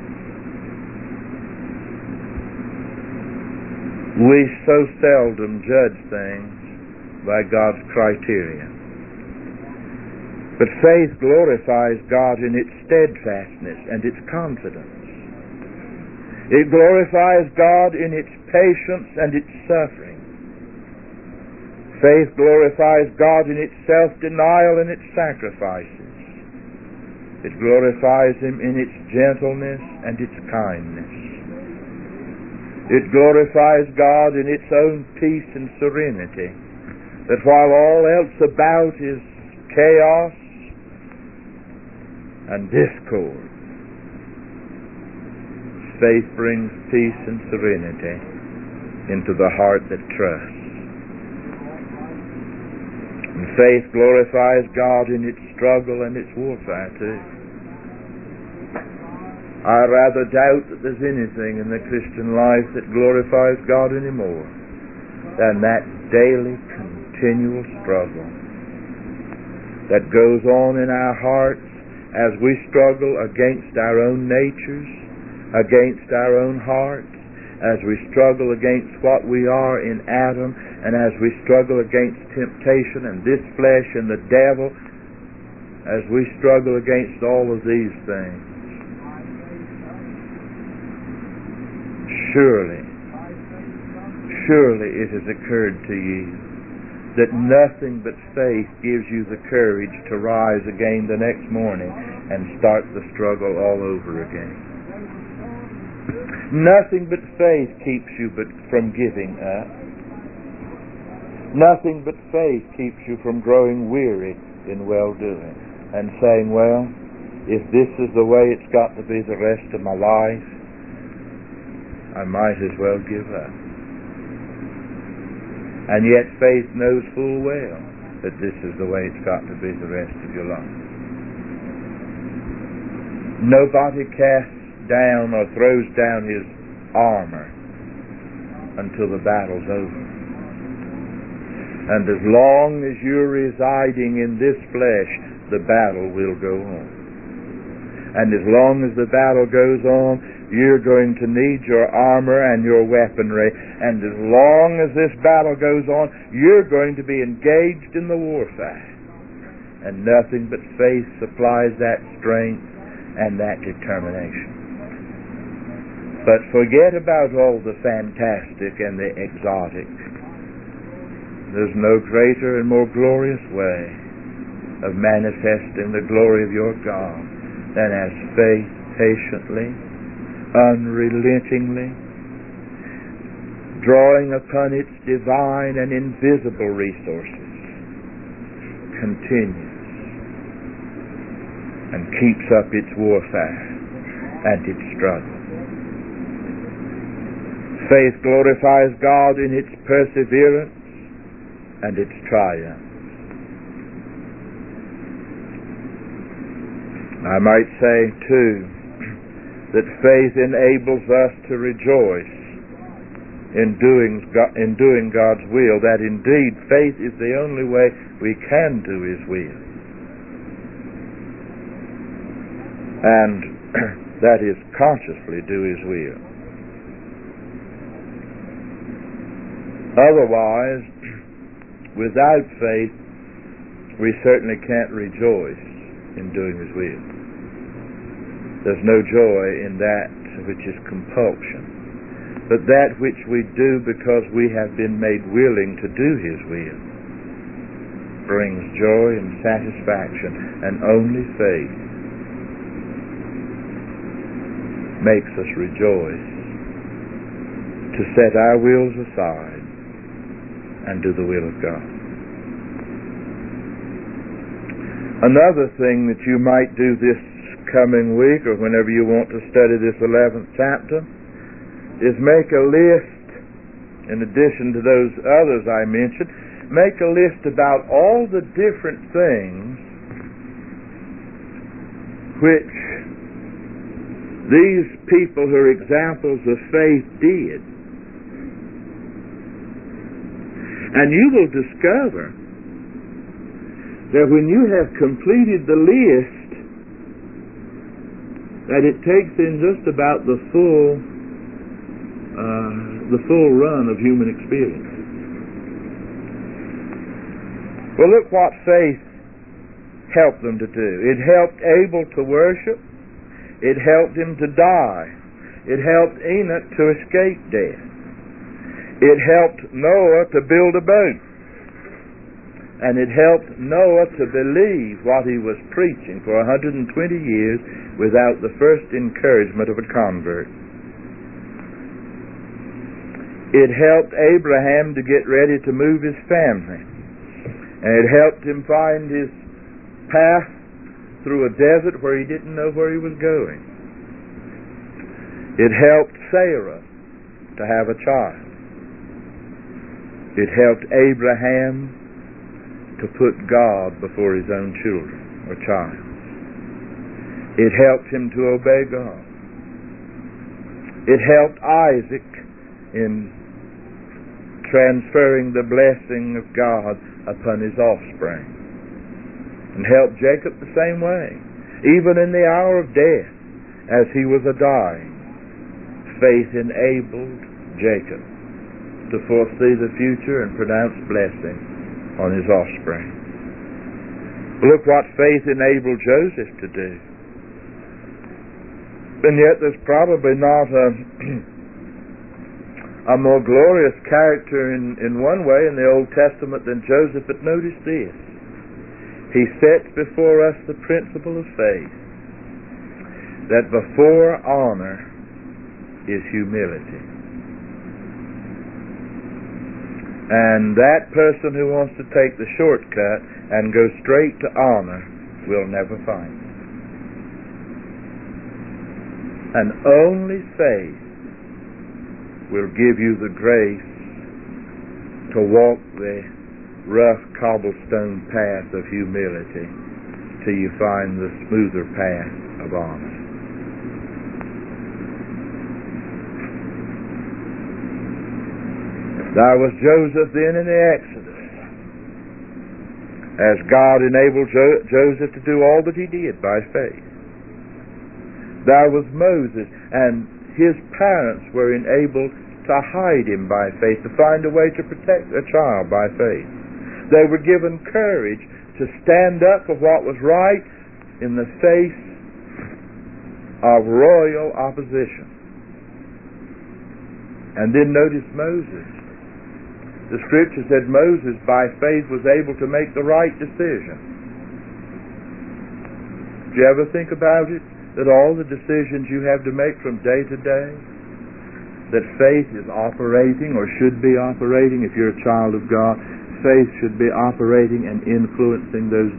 We so seldom judge things by God's criteria. But faith glorifies God in its steadfastness and its confidence. It glorifies God in its patience and its suffering. Faith glorifies God in its self-denial and its sacrifices. It glorifies Him in its gentleness and its kindness. It glorifies God in its own peace and serenity, that while all else about is chaos and discord, faith brings peace and serenity into the heart that trusts. And faith glorifies God in its struggle and its warfare too. I rather doubt that there's anything in the Christian life that glorifies God anymore than that daily, continual struggle that goes on in our hearts as we struggle against our own natures, against our own hearts, as we struggle against what we are in Adam, and as we struggle against temptation and this flesh and the devil, as we struggle against all of these things. Surely, surely it has occurred to you that nothing but faith gives you the courage to rise again the next morning and start the struggle all over again. Nothing but faith keeps you but from giving up. Nothing but faith keeps you from growing weary in well-doing and saying, well, if this is the way it's got to be the rest of my life, I might as well give up. And yet faith knows full well that this is the way it's got to be the rest of your life. Nobody casts down or throws down his armor until the battle's over. And as long as you're residing in this flesh, the battle will go on. And as long as the battle goes on, you're going to need your armor and your weaponry. And as long as this battle goes on, you're going to be engaged in the warfare. And nothing but faith supplies that strength and that determination. But forget about all the fantastic and the exotic. There's no greater and more glorious way of manifesting the glory of your God than as faith patiently, unrelentingly, drawing upon its divine and invisible resources, continues and keeps up its warfare and its struggle. Faith glorifies God in its perseverance and its triumph. I might say, too, that faith enables us to rejoice in doing, in doing God's will, that indeed faith is the only way we can do His will. And that is consciously do His will. Otherwise, without faith, we certainly can't rejoice in doing His will. There's no joy in that which is compulsion, but that which we do because we have been made willing to do His will brings joy and satisfaction, and only faith makes us rejoice to set our wills aside and do the will of God. Another thing that you might do this coming week, or whenever you want to study this eleventh chapter, is make a list, in addition to those others I mentioned, make a list about all the different things which these people who are examples of faith did. And you will discover that when you have completed the list, that it takes in just about the full uh, the full run of human experience. Well, look what faith helped them to do. It helped Abel to worship. It helped him to die. It helped Enoch to escape death. It helped Noah to build a boat. And it helped Noah to believe what he was preaching for one hundred twenty years without the first encouragement of a convert. It helped Abraham to get ready to move his family. And it helped him find his path through a desert where he didn't know where he was going. It helped Sarah to have a child. It helped Abraham to put God before his own children or child. It helped him to obey God. It helped Isaac in transferring the blessing of God upon his offspring, and helped Jacob the same way. Even in the hour of death, as he was a dying, faith enabled Jacob to foresee the future and pronounce blessing on his offspring. Look what faith enabled Joseph to do. And yet there's probably not a, a more glorious character in, in one way in the Old Testament than Joseph, but notice this. He sets before us the principle of faith, that before honor is humility. And that person who wants to take the shortcut and go straight to honor will never find it. And only faith will give you the grace to walk the rough cobblestone path of humility till you find the smoother path of honor. There was Joseph then in the Exodus, as God enabled jo- Joseph to do all that he did by faith. There was Moses, and his parents were enabled to hide him by faith, to find a way to protect a child by faith. They were given courage to stand up for what was right in the face of royal opposition. And then notice Moses. The Scripture said Moses, by faith, was able to make the right decision. Do you ever think about it? That all the decisions you have to make from day to day, that faith is operating, or should be operating, if you're a child of God, faith should be operating and influencing those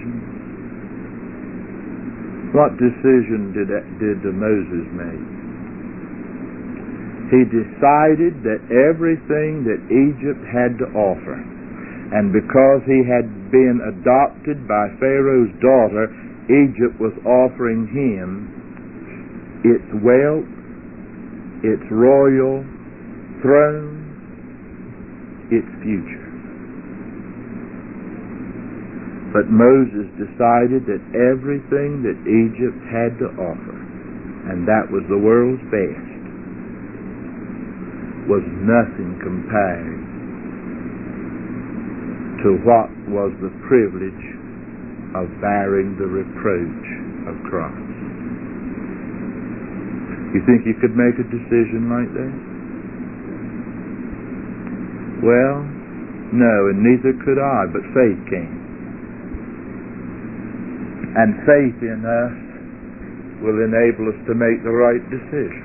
decisions. What decision did, did Moses make? He decided that everything that Egypt had to offer, and because he had been adopted by Pharaoh's daughter, Egypt was offering him its wealth, its royal throne, its future. But Moses decided that everything that Egypt had to offer, and that was the world's best, was nothing compared to what was the privilege of bearing the reproach of Christ. You think you could make a decision like that? Well, no, and neither could I, but faith can. And faith in us will enable us to make the right decision.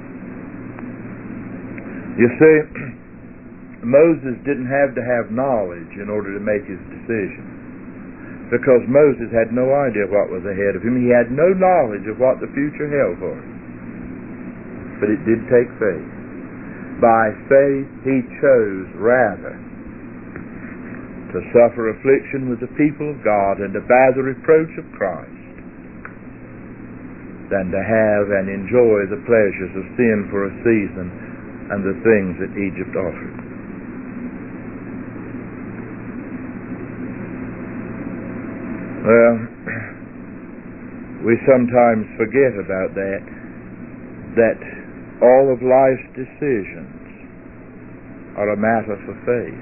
You see, Moses didn't have to have knowledge in order to make his decision, because Moses had no idea what was ahead of him. He had no knowledge of what the future held for him. But it did take faith. By faith he chose rather to suffer affliction with the people of God and to bear the reproach of Christ than to have and enjoy the pleasures of sin for a season and the things that Egypt offered. Well, we sometimes forget about that, that all of life's decisions are a matter for faith.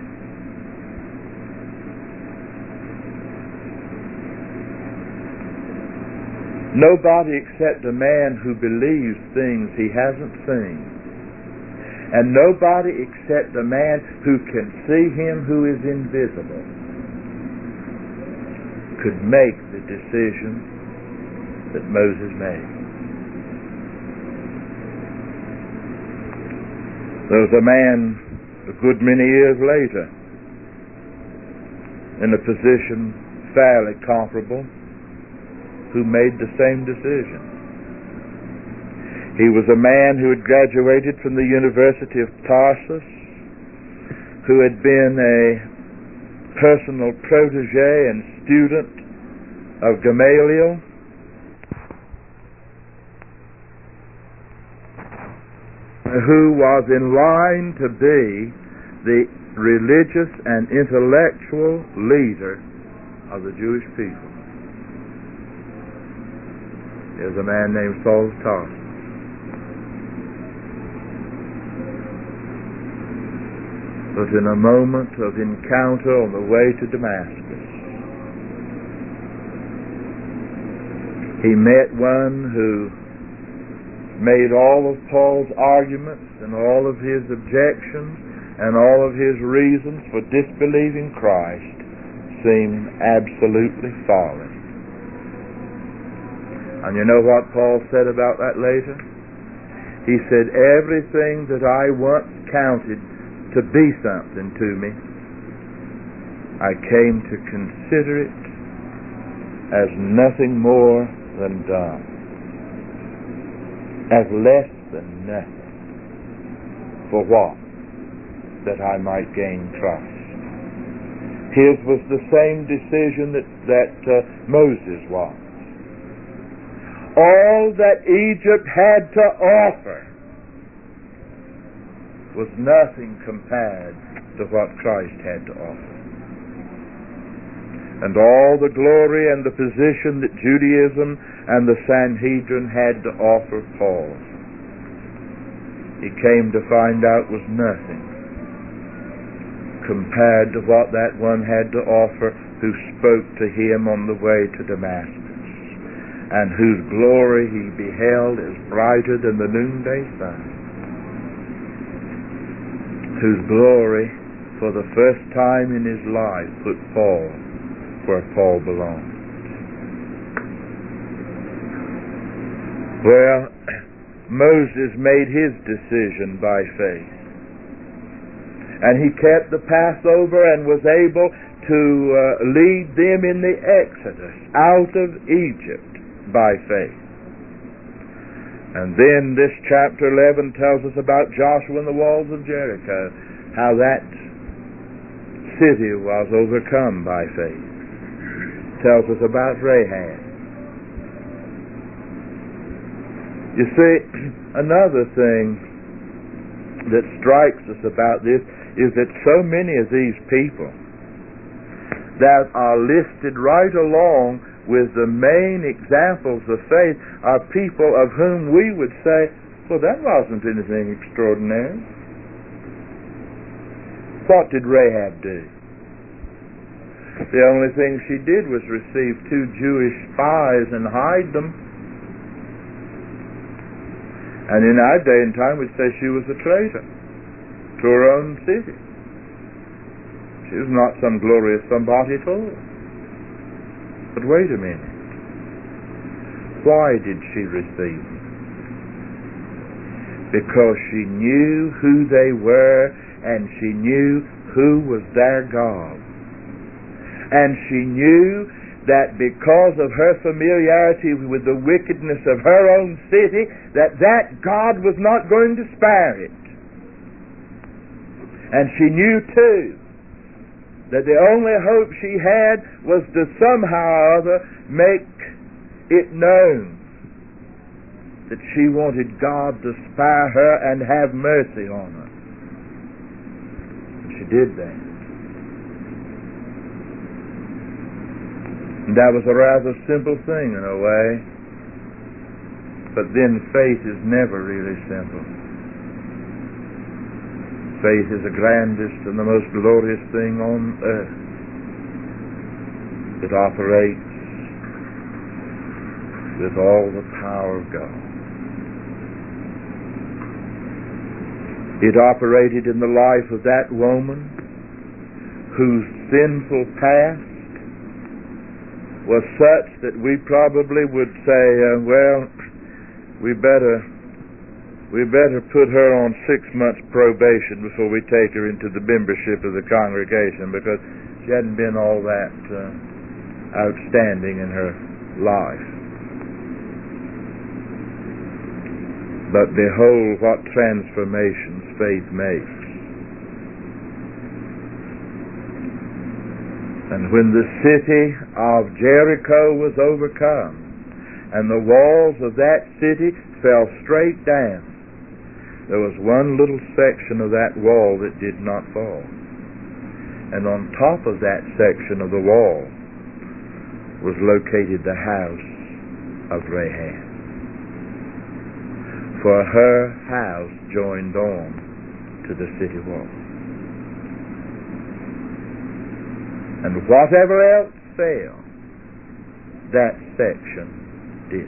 Nobody except a man who believes things he hasn't seen, and nobody except a man who can see him who is invisible, could make the decision that Moses made. There was a man a good many years later in a position fairly comparable who made the same decision. He was a man who had graduated from the University of Tarsus, who had been a personal protege and student of Gamaliel, who was in line to be the religious and intellectual leader of the Jewish people. There's a man named Saul of Tarsus. But in a moment of encounter on the way to Damascus, he met one who made all of Paul's arguments and all of his objections and all of his reasons for disbelieving Christ seem absolutely folly. And you know what Paul said about that later? He said, everything that I once counted to be something to me, I came to consider it as nothing more than dung, as less than nothing. For what? That I might gain Christ. His was the same decision that, that uh, Moses was. All that Egypt had to offer was nothing compared to what Christ had to offer. And all the glory and the position that Judaism and the Sanhedrin had to offer Paul, he came to find out was nothing compared to what that one had to offer who spoke to him on the way to Damascus, and whose glory he beheld as brighter than the noonday sun, whose glory for the first time in his life put Paul where Paul belonged. Well, Moses made his decision by faith, and he kept the Passover and was able to uh, lead them in the Exodus out of Egypt by faith. And then this chapter eleven tells us about Joshua and the walls of Jericho, how that city was overcome by faith. Tells us about Rahab. You see, another thing that strikes us about this is that so many of these people that are listed right along with the main examples of faith are people of whom we would say, well, that wasn't anything extraordinary. What did Rahab do? The only thing she did was receive two Jewish spies and hide them. And in our day and time we'd say she was a traitor to her own city. She was not some glorious somebody at all. But wait a minute. Why did she receive them? Because she knew who they were, and she knew who was their God. And she knew that because of her familiarity with the wickedness of her own city, that that God was not going to spare it. And she knew too that the only hope she had was to somehow or other make it known that she wanted God to spare her and have mercy on her. And she did that. And that was a rather simple thing in a way. But then faith is never really simple. Faith is the grandest and the most glorious thing on earth. It operates with all the power of God. It operated in the life of that woman whose sinful past was such that we probably would say, uh, well, we better we better put her on six months probation before we take her into the membership of the congregation, because she hadn't been all that uh, outstanding in her life. But behold what transformations faith makes. And when the city of Jericho was overcome, and the walls of that city fell straight down, there was one little section of that wall that did not fall. And on top of that section of the wall was located the house of Rahab. For her house joined on to the city wall. And whatever else fell, that section did.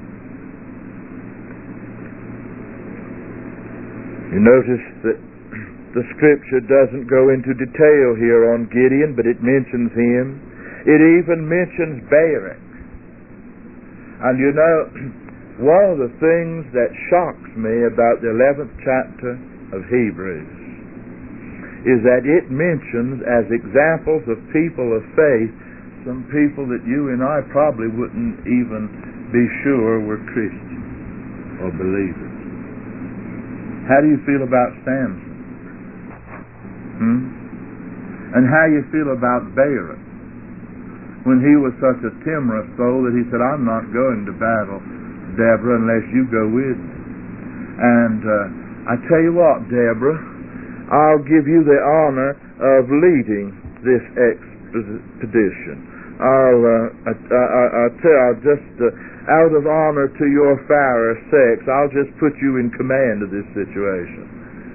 You notice that the scripture doesn't go into detail here on Gideon, but it mentions him. It even mentions Barak. And you know, one of the things that shocks me about the eleventh chapter of Hebrews is that it mentions as examples of people of faith some people that you and I probably wouldn't even be sure were Christians or believers. How do you feel about Samson? Hmm? And how you feel about Barak, when he was such a timorous soul that he said, I'm not going to battle, Deborah, unless you go with me. And uh, I tell you what, Deborah, I'll give you the honor of leading this expedition. I'll, uh, I, I, I'll tell I'll just, uh, out of honor to your fairer sex, I'll just put you in command of this situation.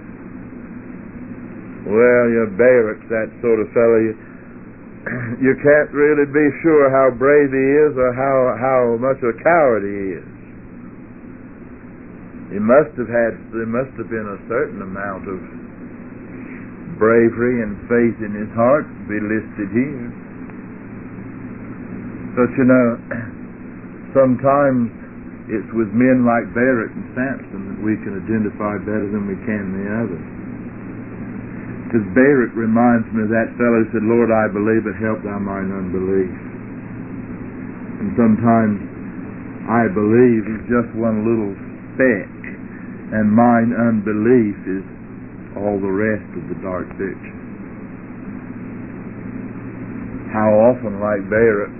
Well, your Barak's that sort of fellow. You, you can't really be sure how brave he is or how, how much of a coward he is. He must have had, there must have been a certain amount of bravery and faith in his heart to be listed here. But you know, sometimes it's with men like Barak and Samson that we can identify better than we can the others. Because Barak reminds me of that fellow who said, Lord, I believe, but help thou mine unbelief. And sometimes I believe is just one little speck, and mine unbelief is all the rest of the dark picture. How often, like Barak,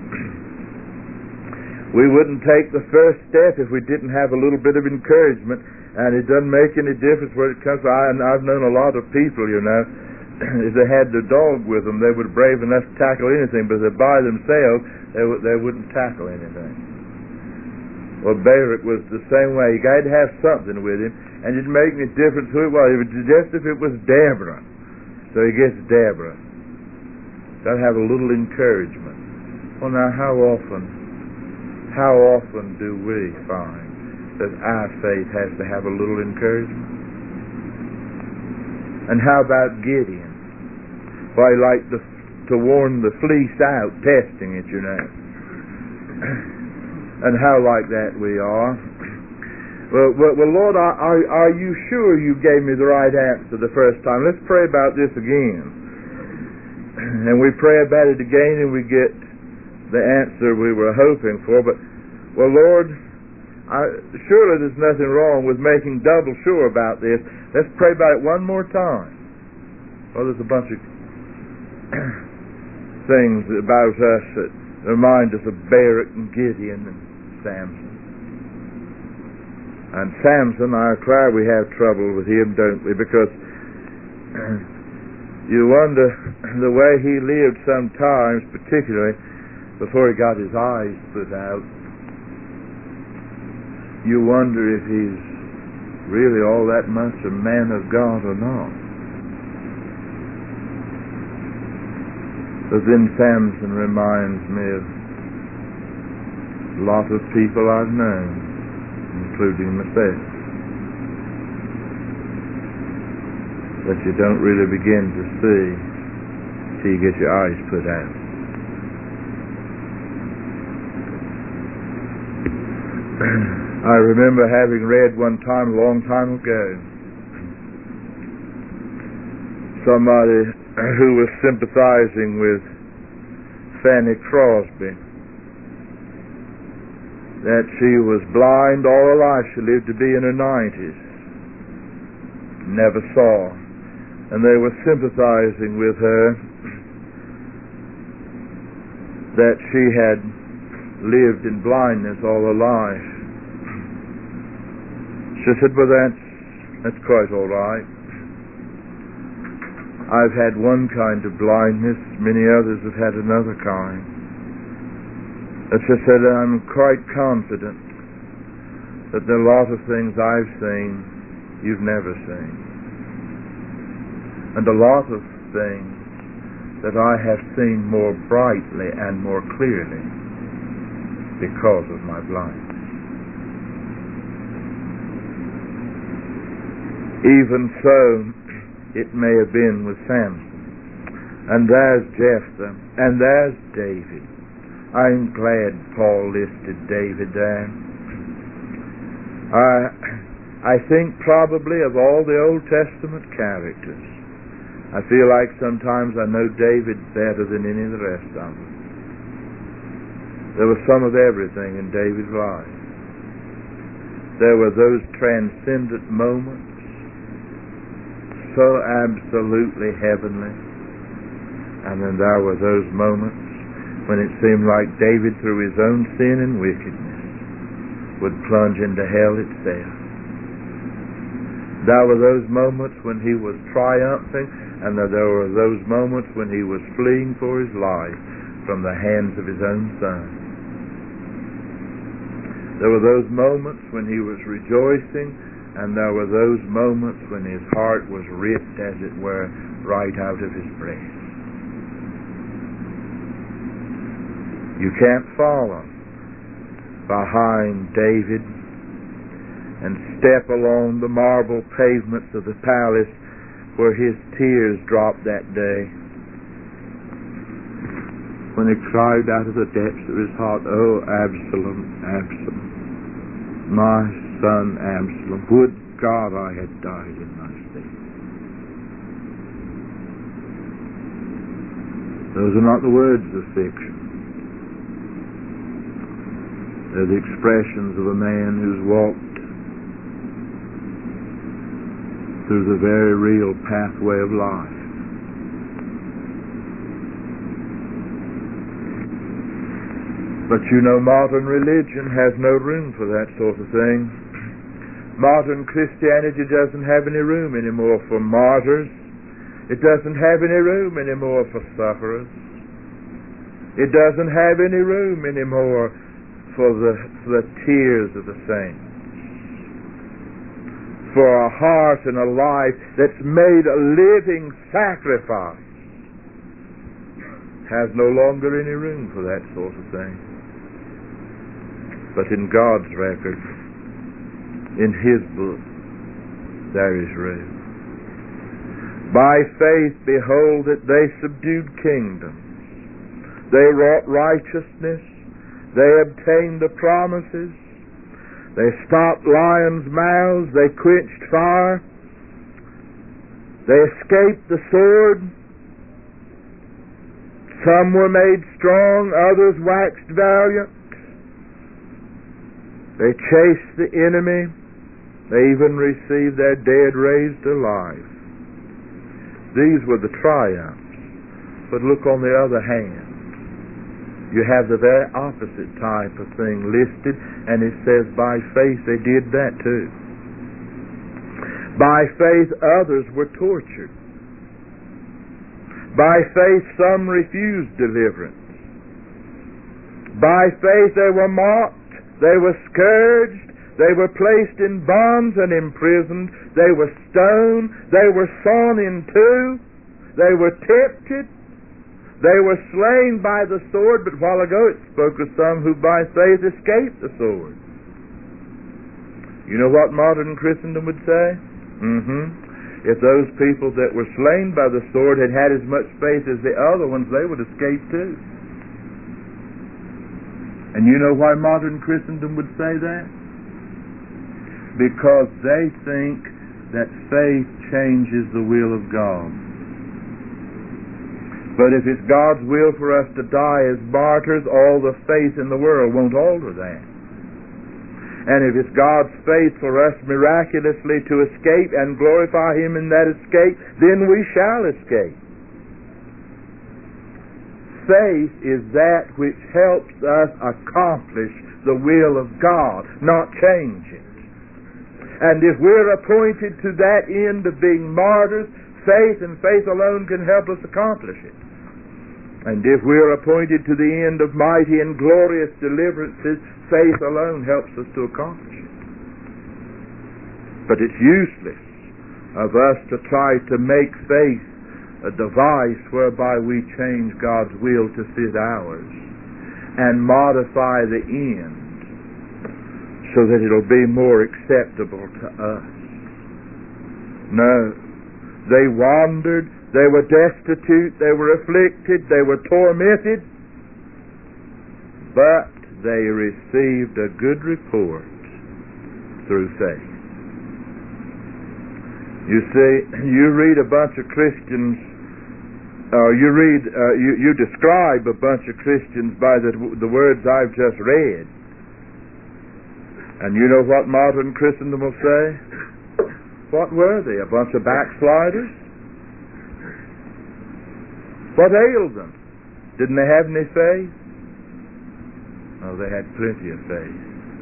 we wouldn't take the first step if we didn't have a little bit of encouragement, and it doesn't make any difference where it comes from. I, I've known a lot of people, you know, if they had their dog with them, they would brave enough to tackle anything, but if they're by themselves, they, w- they wouldn't tackle anything. Well, Barak was the same way. You got to have something with him, and it didn't make any difference who it was, just if it was Deborah. So he gets Deborah. got to have a little encouragement. Well, now, how often, how often do we find that our faith has to have a little encouragement? And how about Gideon? Why, he liked to, to warn the fleece out, testing it, you know. And how like that we are. Well, well, well Lord, are, are, are you sure you gave me the right answer the first time? Let's pray about this again. And we pray about it again, and we get the answer we were hoping for. But, well, Lord, I, surely there's nothing wrong with making double sure about this. Let's pray about it one more time. Well, there's a bunch of things about us that remind us of Barak and Gideon and Samson. And Samson, I declare we have trouble with him, don't we? Because you wonder the way he lived sometimes, particularly before he got his eyes put out. You wonder if he's really all that much a man of God or not. But then Samson reminds me of a lot of people I've known, including myself, that you don't really begin to see till you get your eyes put out. I remember having read one time, a long time ago, somebody who was sympathizing with Fanny Crosby, that she was blind all her life. She lived to be in her nineties, never saw, and they were sympathizing with her that she had lived in blindness all her life. She said, well, that's, that's quite all right. I've had one kind of blindness, many others have had another kind. And she said, I'm quite confident that there are a lot of things I've seen you've never seen. And a lot of things that I have seen more brightly and more clearly because of my blindness. Even so, it may have been with Samson. And there's Jephthah. And there's David. I'm glad Paul listed David there. I, I think probably of all the Old Testament characters, I feel like sometimes I know David better than any of the rest of them. There was some of everything in David's life. There were those transcendent moments, so absolutely heavenly. And then there were those moments when it seemed like David, through his own sin and wickedness, would plunge into hell itself. There were those moments when he was triumphing, and there were those moments when he was fleeing for his life from the hands of his own son. There were those moments when he was rejoicing, and there were those moments when his heart was ripped, as it were, right out of his breast. You can't follow behind David and step along the marble pavements of the palace where his tears dropped that day when he cried out of the depths of his heart, "Oh, Absalom, Absalom, my son Absalom, would God I had died in thy stead." Those are not the words of fiction. They're the expressions of a man who's walked through the very real pathway of life. But you know, modern religion has no room for that sort of thing. Modern Christianity doesn't have any room anymore for martyrs. It doesn't have any room anymore for sufferers. It doesn't have any room anymore for the, for the tears of the saints. For a heart and a life that's made a living sacrifice has no longer any room for that sort of thing. But in God's record, in His book, there is room. By faith, behold that they subdued kingdoms. They wrought righteousness. They obtained the promises. They stopped lions' mouths. They quenched fire. They escaped the sword. Some were made strong. Others waxed valiant. They chased the enemy. They even received their dead raised alive. These were the triumphs. But look on the other hand. You have the very opposite type of thing listed, and it says by faith they did that too. By faith others were tortured. By faith some refused deliverance. By faith they were mocked, they were scourged, they were placed in bonds and imprisoned, they were stoned, they were sawn in two, they were tempted, they were slain by the sword, but a while ago it spoke of some who by faith escaped the sword. You know what modern Christendom would say? Mm-hmm. If those people that were slain by the sword had had as much faith as the other ones, they would escape too. And you know why modern Christendom would say that? Because they think that faith changes the will of God. But if it's God's will for us to die as martyrs, all the faith in the world won't alter that. And if it's God's faith for us miraculously to escape and glorify Him in that escape, then we shall escape. Faith is that which helps us accomplish the will of God, not change it. And if we're appointed to that end of being martyrs, faith and faith alone can help us accomplish it. And if we're appointed to the end of mighty and glorious deliverances, faith alone helps us to accomplish it. But it's useless of us to try to make faith a device whereby we change God's will to fit ours and modify the end so that it'll be more acceptable to us. No. They wandered, they were destitute, they were afflicted, they were tormented, but they received a good report through faith. You see, you read a bunch of Christians, uh, you read, uh, you, you describe a bunch of Christians by the, the words I've just read, and you know what modern Christendom will say? What were they? A bunch of backsliders? What ailed them? Didn't they have any faith? Oh, they had plenty of faith.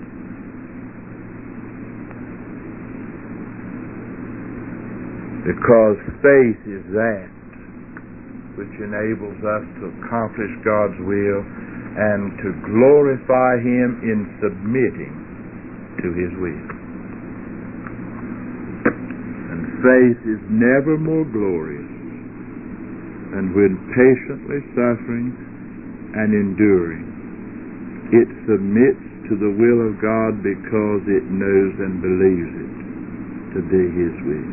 Because faith is that which enables us to accomplish God's will and to glorify Him in submitting to His will. Faith is never more glorious than when patiently suffering and enduring, it submits to the will of God because it knows and believes it to be His will.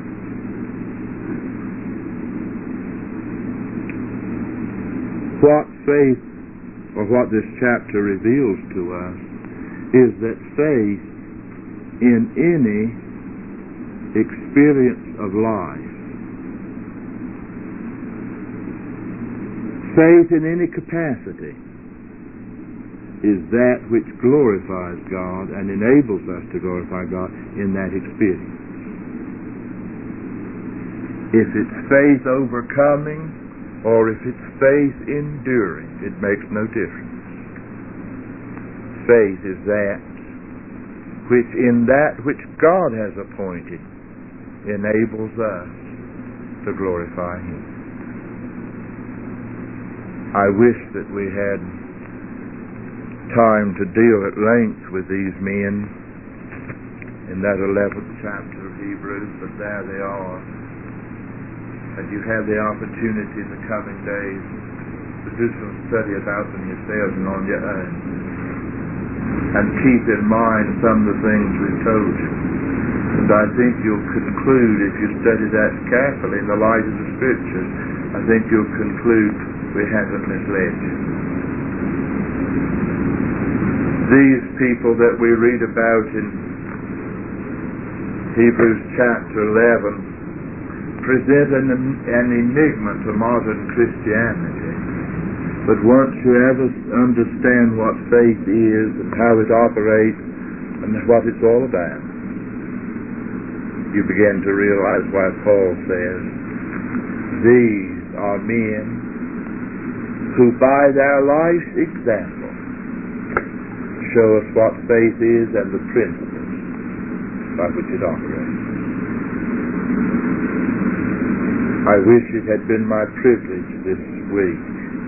What faith, or what this chapter reveals to us, is that faith in any experience of life, faith in any capacity, is that which glorifies God and enables us to glorify God in that experience. If it's faith overcoming or if it's faith enduring, it makes no difference. Faith is that which in that which God has appointed enables us to glorify Him. I wish that we had time to deal at length with these men in that eleventh chapter of Hebrews, but there they are. And you have the opportunity in the coming days to do some study about them yourselves and on your own. And keep in mind some of the things we've told you. And I think you'll conclude, if you study that carefully in the light of the Scriptures, I think you'll conclude we haven't misled you. These people that we read about in Hebrews chapter eleven present an, an enigma to modern Christianity. But once you ever understand what faith is and how it operates and what it's all about, you begin to realize why Paul says, these are men who by their life's example show us what faith is and the principles by which it operates. I wish it had been my privilege this week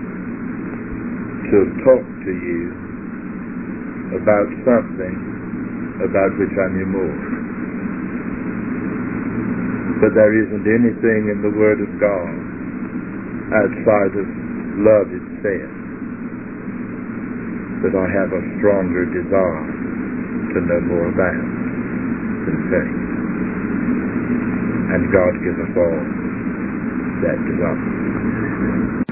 to talk to you about something about which I knew more. But there isn't anything in the Word of God outside of love itself that I have a stronger desire to know more about than faith. And God give us all that desire.